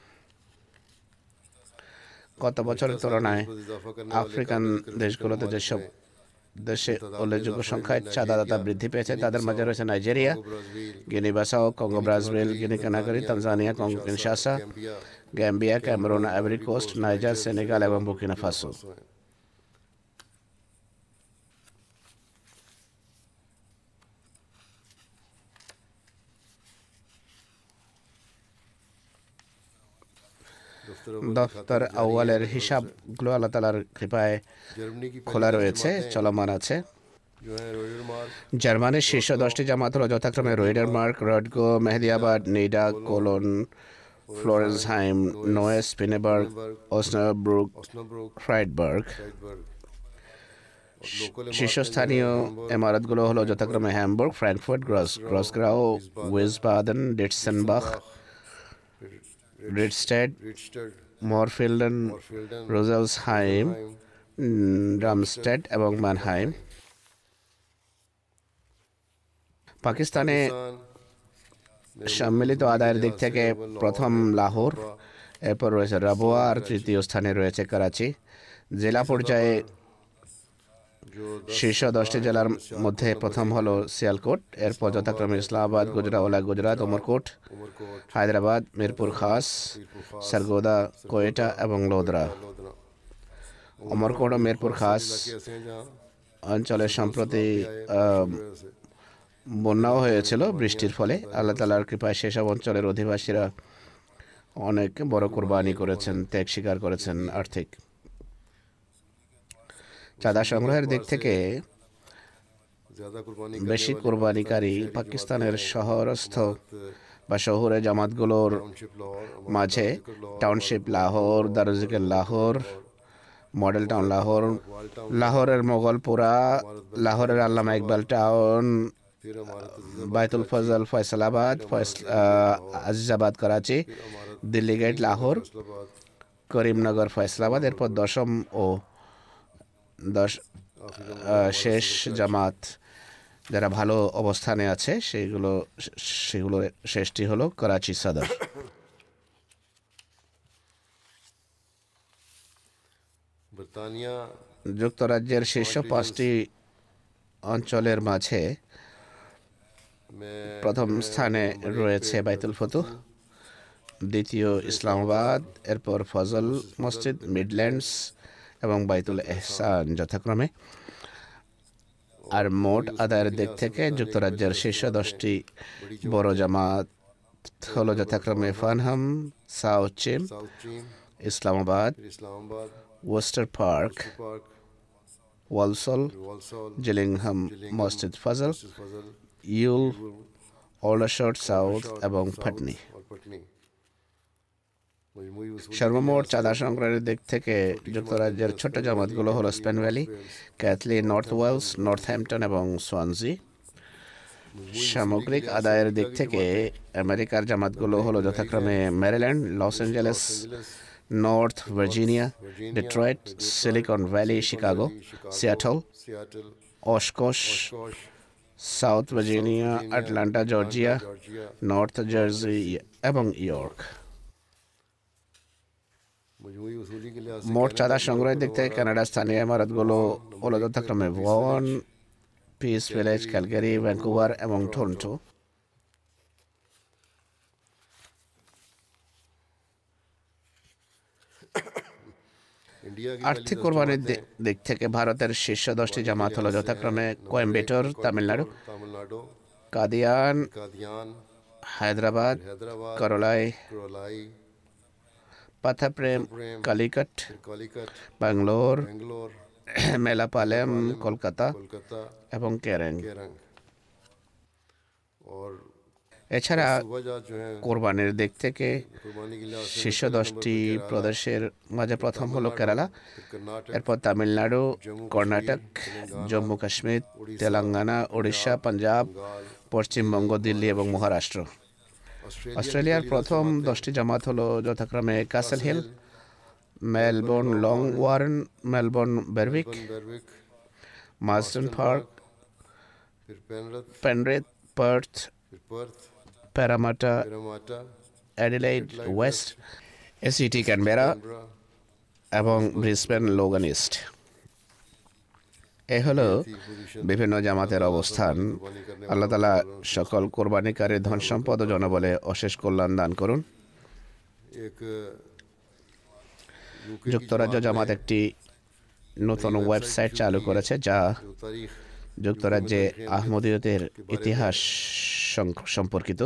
S3: গত বছরের তুলনায়
S2: इजाफा करने
S3: আফ্রিকান দেশগুলোতে যেসব দেশে উল্লেখযোগ্য সংখ্যায় চাঁদাদাতা বৃদ্ধি পেয়েছে তাদের মাঝে রয়েছে Nigeria,
S2: Brazil
S3: Guinea Bissau, Congo Brazzaville, Guinea Conakry, Tanzania, Congo Kinshasa, Gambia, Cameroon, Ivory Coast, Niger, Senegal এবং বুর্কিনা ফাসো। দফতর আউয়ালের হিসাবগুলো আল্লাহ তাআলার কৃপায়
S2: जर्मनी की
S3: খোলা রয়েছে, চলমান আছে।
S2: जो है रॉयल मार्क
S3: জার্মানির শীর্ষ 10টি জামাত হলো যথাক্রমে Roedermark, Rodgau, Mahdiabad, Nidda, Koln, Florsheim, Neuss, Pinneberg, Osnabruck,
S2: Osnabruck
S3: Friedberg.
S2: Friedberg और लोकल
S3: শীর্ষস্থানীয় ইমারতগুলো হলো যথাক্রমে হ্যামবুর্গ, ফ্রাঙ্কফুর্ট, গ্রসগ্রাউ, উইসবাদেন, ডিটসেনবাখ, রিডস্টেড,
S2: रिचस्टेड
S3: মরফিল্ডেন,
S2: फील्डन
S3: রোজেলসহাইম, ড্রামস্টেড এবং মানহাইম। পাকিস্তানে সম্মিলিত আদায়ের দিক থেকে প্রথম লাহোর, এরপর রয়েছে রাবোয়া, আর তৃতীয় স্থানে রয়েছে করাচি। জেলা পর্যায়ে
S2: जो
S3: শীর্ষ 10টি জেলার মধ্যে প্রথম হলো সিয়ালকোট, এরপর যথাক্রমে ইসলামাবাদ, গুজরাওয়ালা, গুজরাট, উমরকোট,
S2: उमरकोट
S3: হায়দ্রাবাদ, মিরপুর খাস, सरगोदा, কোয়েটা এবং লোধরা।
S2: लोधरा
S3: উমরকোট ও মিরপুর খাস
S2: ऐसे हैं जहाँ
S3: অঞ্চলে সম্প্রতি
S2: से
S3: বন্যাও হয়েছিল বৃষ্টির ফলে। আল্লাহ তাআলার কৃপায় সেসব অঞ্চলের অধিবাসীরা অনেক বড় কোরবানি করেছেন, ত্যাগ স্বীকার করেছেন। আর্থিক চাঁদা সংগ্রহের দিক থেকে
S2: ज़्यादा कुर्बानी
S3: বেশি কোরবানিকারী পাকিস্তানের শহরস্থ বা শহুরে জামাতগুলোর
S2: टाउनशिप लाहौर
S3: মাঝে টাউনশিপ লাহোর, দারুজিকের লাহোর, মডেল টাউন লাহোর, লাহোরের মোগলপুরা, লাহোরের আল্লামা ইকবাল টাউন,
S2: 13 इमारत
S3: বাইতুল ফজল ফয়সালাবাদ, আজিজাবাদ করাচি, দিল্লি গেট লাহোর,
S2: इस्लामाबाद
S3: করিমনগর ফয়সালাবাদ, এরপর দশম ও শেষ জামাত যারা ভালো অবস্থানে আছে সেগুলো শেষটি হলো করাচি সদর।
S2: बरतानिया
S3: যুক্তরাজ্যের শীর্ষ 5টি অঞ্চলের মাঝে
S2: में
S3: প্রথম স্থানে রয়েছে বাইতুল ফতুহ, দ্বিতীয় ইসলামাবাদ, এরপর ফজল মসজিদ, মিডল্যান্ডস এবং বাইতুল এহসান যথাক্রমে। আর মোট আদায়ের দিক থেকে যুক্তরাজ্যের শীর্ষ 10টি বড় জামাত হলো যথাক্রমে ফানহাম, সাউথ চিম,
S2: साउथ चीन,
S3: ইসলামাবাদ,
S2: फिर Islamabad,
S3: Worcester Park,
S2: Park,
S3: Walsall,
S2: Walsall,
S3: Gillingham, মসজিদ ফজল,
S2: फजल,
S3: ইউল, অলডারশট সাউথ এবং পাটনি।
S2: और पटनी। मजमूई वसूली
S3: সর্বমোট চাঁদা সংগ্রহের দিক থেকে যুক্তরাজ্যের ছোট জামাতগুলো হলো Spen Valley, Keighley, North Wales, Northampton এবং সোয়ানজি। সামগ্রিক আদায়ের দিক থেকে আমেরিকার জামাতগুলো হলো যথাক্রমে Maryland, Los Angeles, North Virginia, Detroit, Silicon Valley, Chicago, Seattle,
S2: Seattle,
S3: Oshkosh,
S2: कॉश,
S3: South Virginia, Atlanta Georgia,
S2: Georgia.
S3: North Jersey এবং ইয়র্ক।
S2: मजमूई वसूली के लिहाज से
S3: মোট
S2: कनाडा
S3: চাঁদা
S2: की
S3: সংগ্রহের দিক থেকে কানাডার স্থানীয় ইমারতগুলো হলো যথাক্রমে Vaughan, Peace Village, Calgary, Vancouver এবং টরন্টো।
S2: इंडिया की
S3: আর্থিক কোরবানির দিক থেকে ভারতের শীর্ষ 10টি জামাত হলো যথাক্রমে কোয়েম্বেটোর, তামিলনাড়ু,
S2: तमिलनाडु,
S3: কাদিয়ান,
S2: कादियान,
S3: হায়দ্রাবাদ,
S2: हैदराबाद,
S3: করলাই,
S2: करौलाई,
S3: পাথাপ্রেম, কালিকট,
S2: कॉलिकट,
S3: ব্যাঙ্গালোর,
S2: बेंगलोर,
S3: মেলাপালেম, কলকাতা
S2: कोलकाता,
S3: এবং কেরেং।
S2: केरंग। और
S3: এছাড়া
S2: सूबाजात जो हैं
S3: কোরবানির দিক থেকে
S2: कुर्बानी के लिहाज से
S3: শীর্ষ
S2: पहले नंबर
S3: 10টি
S2: पर केरला,
S3: প্রদেশের মাঝে প্রথম হলো কেরালা,
S2: फिर कर्नाटक,
S3: এরপর তামিলনাড়ু, কর্ণাটক, জম্মু কাশ্মীর, তেলেঙ্গানা, ওড়িশা, পাঞ্জাব,
S2: बंगाल,
S3: পশ্চিমবঙ্গ, দিল্লি এবং মহারাষ্ট্র। অস্ট্রেলিয়ার প্রথম 10টি জামাত হলো যথাক্রমে Castle Hill, Melbourne Langwarrin, Melbourne Berwick,
S2: Berwick,
S3: Marsden Park,
S2: फिर पेनरथ,
S3: পেনরিথ, পার্থ,
S2: फिर Perth,
S3: Parramatta,
S2: Parramatta,
S3: Adelaide West, ACT Canberra
S2: Canberra.
S3: এবং ব্রিসবেন লোগান ইস্ট। এ হলো বিভিন্ন জামাতের অবস্থান। আল্লাহ তাআলা সকল কোরবানিকারীর ধন সম্পদ ও জনবলে অশেষ কল্যাণ দান করুন।
S2: एक
S3: যুক্তরাজ্য জামাত একটি নতুন ওয়েবসাইট চালু করেছে যা
S2: जो तारीख
S3: যুক্তরাজ্যে আহমদীয়তের ইতিহাস সম্পর্কিত।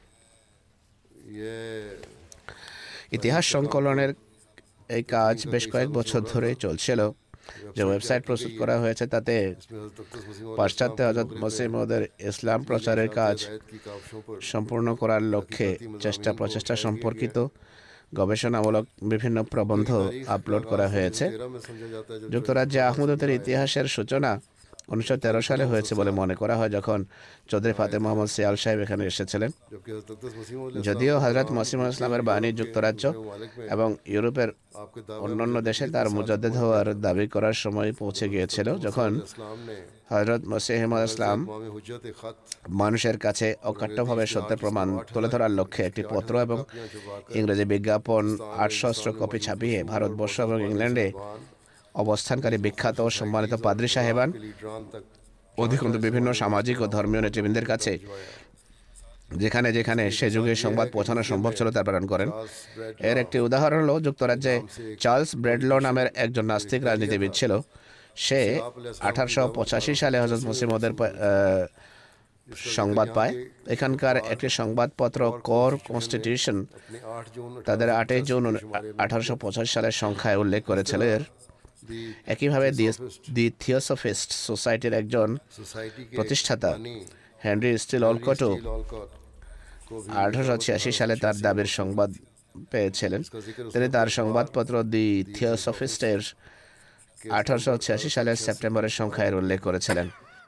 S2: ये
S3: ইতিহাস সংকলনের এই কাজ বেশ কয়েক বছর ধরে চলছিল। যে ওয়েবসাইট প্রস্তুত করা হয়েছে তাতে
S2: इसमें हज़रत अक़दस मसीह मौद
S3: পাশ্চাত্য হযরত মসিহ মউদের ইসলাম প্রচারের কাজ
S2: हिदायत की काविशों पर
S3: সম্পূর্ণ করার লক্ষ্যে প্রচেষ্টা সম্পর্কিত গবেষণামূলক বিভিন্ন প্রবন্ধ আপলোড করা হয়েছে।
S2: 13 में समझा जाता है जब
S3: যুক্তরাজ্যে আহমদীয়তের ইতিহাসের সূচনা 1913 সালে হয়েছে বলে মনে করা হয়, যখন চৌধুরী ফাতে মোহাম্মদ সিয়াল সাহেব এখানে এসেছিলেন।
S2: जबकि हज़रत अक़दस मसीह मौद
S3: যদিও হযরত মসিহ মউদ ইসলামের বাণী যুক্তরাজ্য এবং ইউরোপের
S2: आपके दावा
S3: অন্যান্য দেশে তার মুজাদ্দেদ হওয়ার দাবি করার সময় পৌঁছে গিয়েছিল, যখন
S2: इस्लाम ने
S3: হযরত মসিহ মউদ ইসলাম
S2: इमाम हुज्जत खत
S3: মানুষের কাছে অকাট্যভাবে সত্যের প্রমাণ তুলে ধরার লক্ষ্যে একটি পত্র এবং ইংরেজি বিজ্ঞাপন 800 কপি ছাপিয়ে ভারতবর্ষ এবং ইংল্যান্ডে অবস্থানকারী বিখ্যাত ও সম্মানিত পাদ্রী সাহেবান,
S2: लीडरान तक
S3: অধিকন্তু বিভিন্ন সামাজিক ও ধর্মীয় নেতৃবৃন্দের কাছে যেখানে যেখানে সে যুগে সংবাদ পৌঁছানো সম্ভব ছিল তা প্রেরণ করেন। এর একটি উদাহরণ হলো যুক্তরাজ্যে চার্লস ব্রেডলো নামের একজন নাস্তিক রাজনীতিবিদ ছিল। সে 1885 সালে হযরত মসিহ মউদের সংবাদ পায়। এখানকার একটি সংবাদপত্র কর কনস্টিটিউশন
S2: अपने 8 जून
S3: তাদের 8 জুন 1885 সালের সংখ্যায় উল্লেখ করেছিল। একইভাবে দি থিওসফিস্ট সোসাইটির একজন
S2: सोसाइटी के
S3: প্রতিষ্ঠাতা হেনরি স্টিল অলকটও
S2: स्टील ऑलकॉट को भी
S3: 1886 সালে তার দাবির সংবাদ পেয়েছিলেন। তিনি তার সংবাদপত্র দি থিওসফিস্টের 1886 সালের সেপ্টেম্বরের সংখ্যায় উল্লেখ করেছিলেন।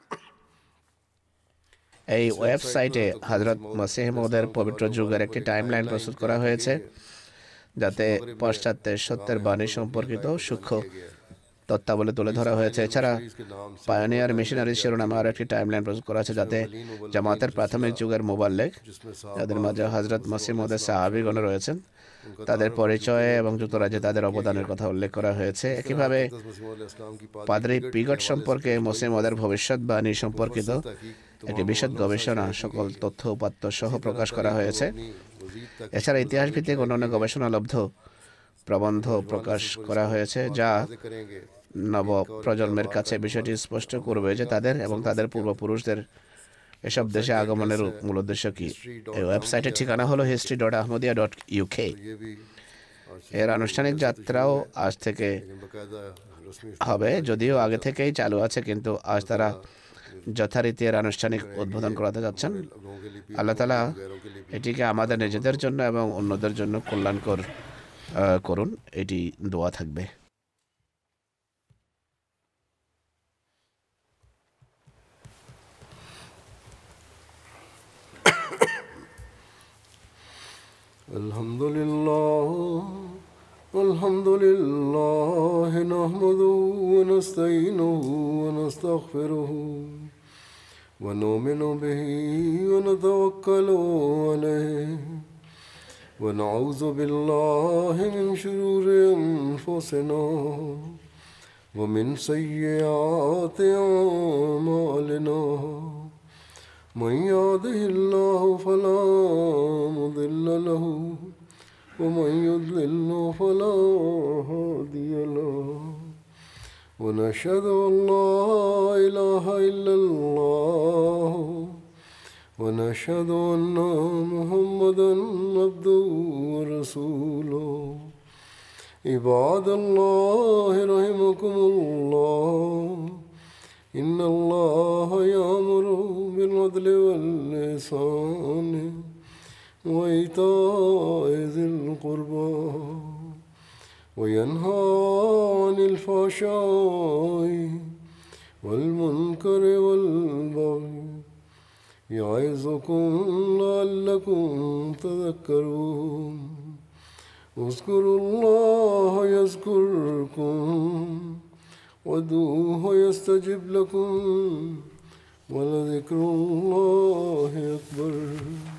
S3: এই ওয়েবসাইটে হযরত মসিহ মউদের পবিত্র যুগের একটি টাইমলাইন প্রস্তুত করা হয়েছে, যাতে পাশ্চাত্যের সত্যের বাণী সম্পর্কিত সূক্ষ্ম তত্ত্বাবলী তুলে ধরা হয়েছে। এছাড়া পায়োনিয়ার মিশনারি শিরোনামে আরও একটি টাইমলাইন প্রস্তুত করা হয়েছে, যাতে জামাতের প্রাথমিক যুগের মোবাল্লেগ, যাদের মাঝে হজরত মসিহ মৌদের সাহাবীগণ রয়েছেন, তাদের পরিচয় এবং যুক্তরাজ্যে তাদের অবদানের কথা উল্লেখ করা হয়েছে। একইভাবে পাদ্রী পিগট সম্পর্কে মসিহ মৌদের ভবিষ্যৎবাণী সম্পর্কিত একটি বিশদ গবেষণা সকল তথ্য উপাত্ত সহ প্রকাশ করা হয়েছে। এছাড়া ইতিহাস ভিত্তিক অন্যান্য গবেষণালব্ধ প্রবন্ধ প্রকাশ করা হয়েছে, যা নব প্রজন্মের কাছে বিষয়টি স্পষ্ট করবে যে তাদের এবং তাদের পূর্বপুরুষদের এসব দেশে আগমনের মূল উদ্দেশ্য কী। এই ওয়েবসাইটের ঠিকানা হলো history.ahmadiyya.uk। এর আনুষ্ঠানিক যাত্রাও আজ থেকে হবে, যদিও আগে থেকেই চালু আছে, কিন্তু আজ তারা যথারীতি এর আনুষ্ঠানিক উদ্বোধন করাতে যাচ্ছেন। আল্লাহ তাআলা এটিকে আমাদের নিজেদের জন্য এবং অন্যদের জন্য কল্যাণকর করুন, এটি দোয়া থাকবে।
S2: الحمد لله نحمده ونستعينه ونستغفره ونؤمن به ونتوكل عليه ونعوذ بالله من شرور أنفسنا ومن سيئات أعمالنا من يهده الله فلا مضل له ومن يضلل فلا هادي له ونشهد أن لا إله إلا الله ونشهد أن محمدا عبده ورسوله عباد الله رحمكم الله إن الله يأمر بالعدل والإحسان وإيتاء ذي القربى وينهى عن الفحشاء والمنكر والبغي يعظكم لعلكم تذكرون اذكروا الله يذكركم وادعوه يستجب لكم ولذكر الله أكبر.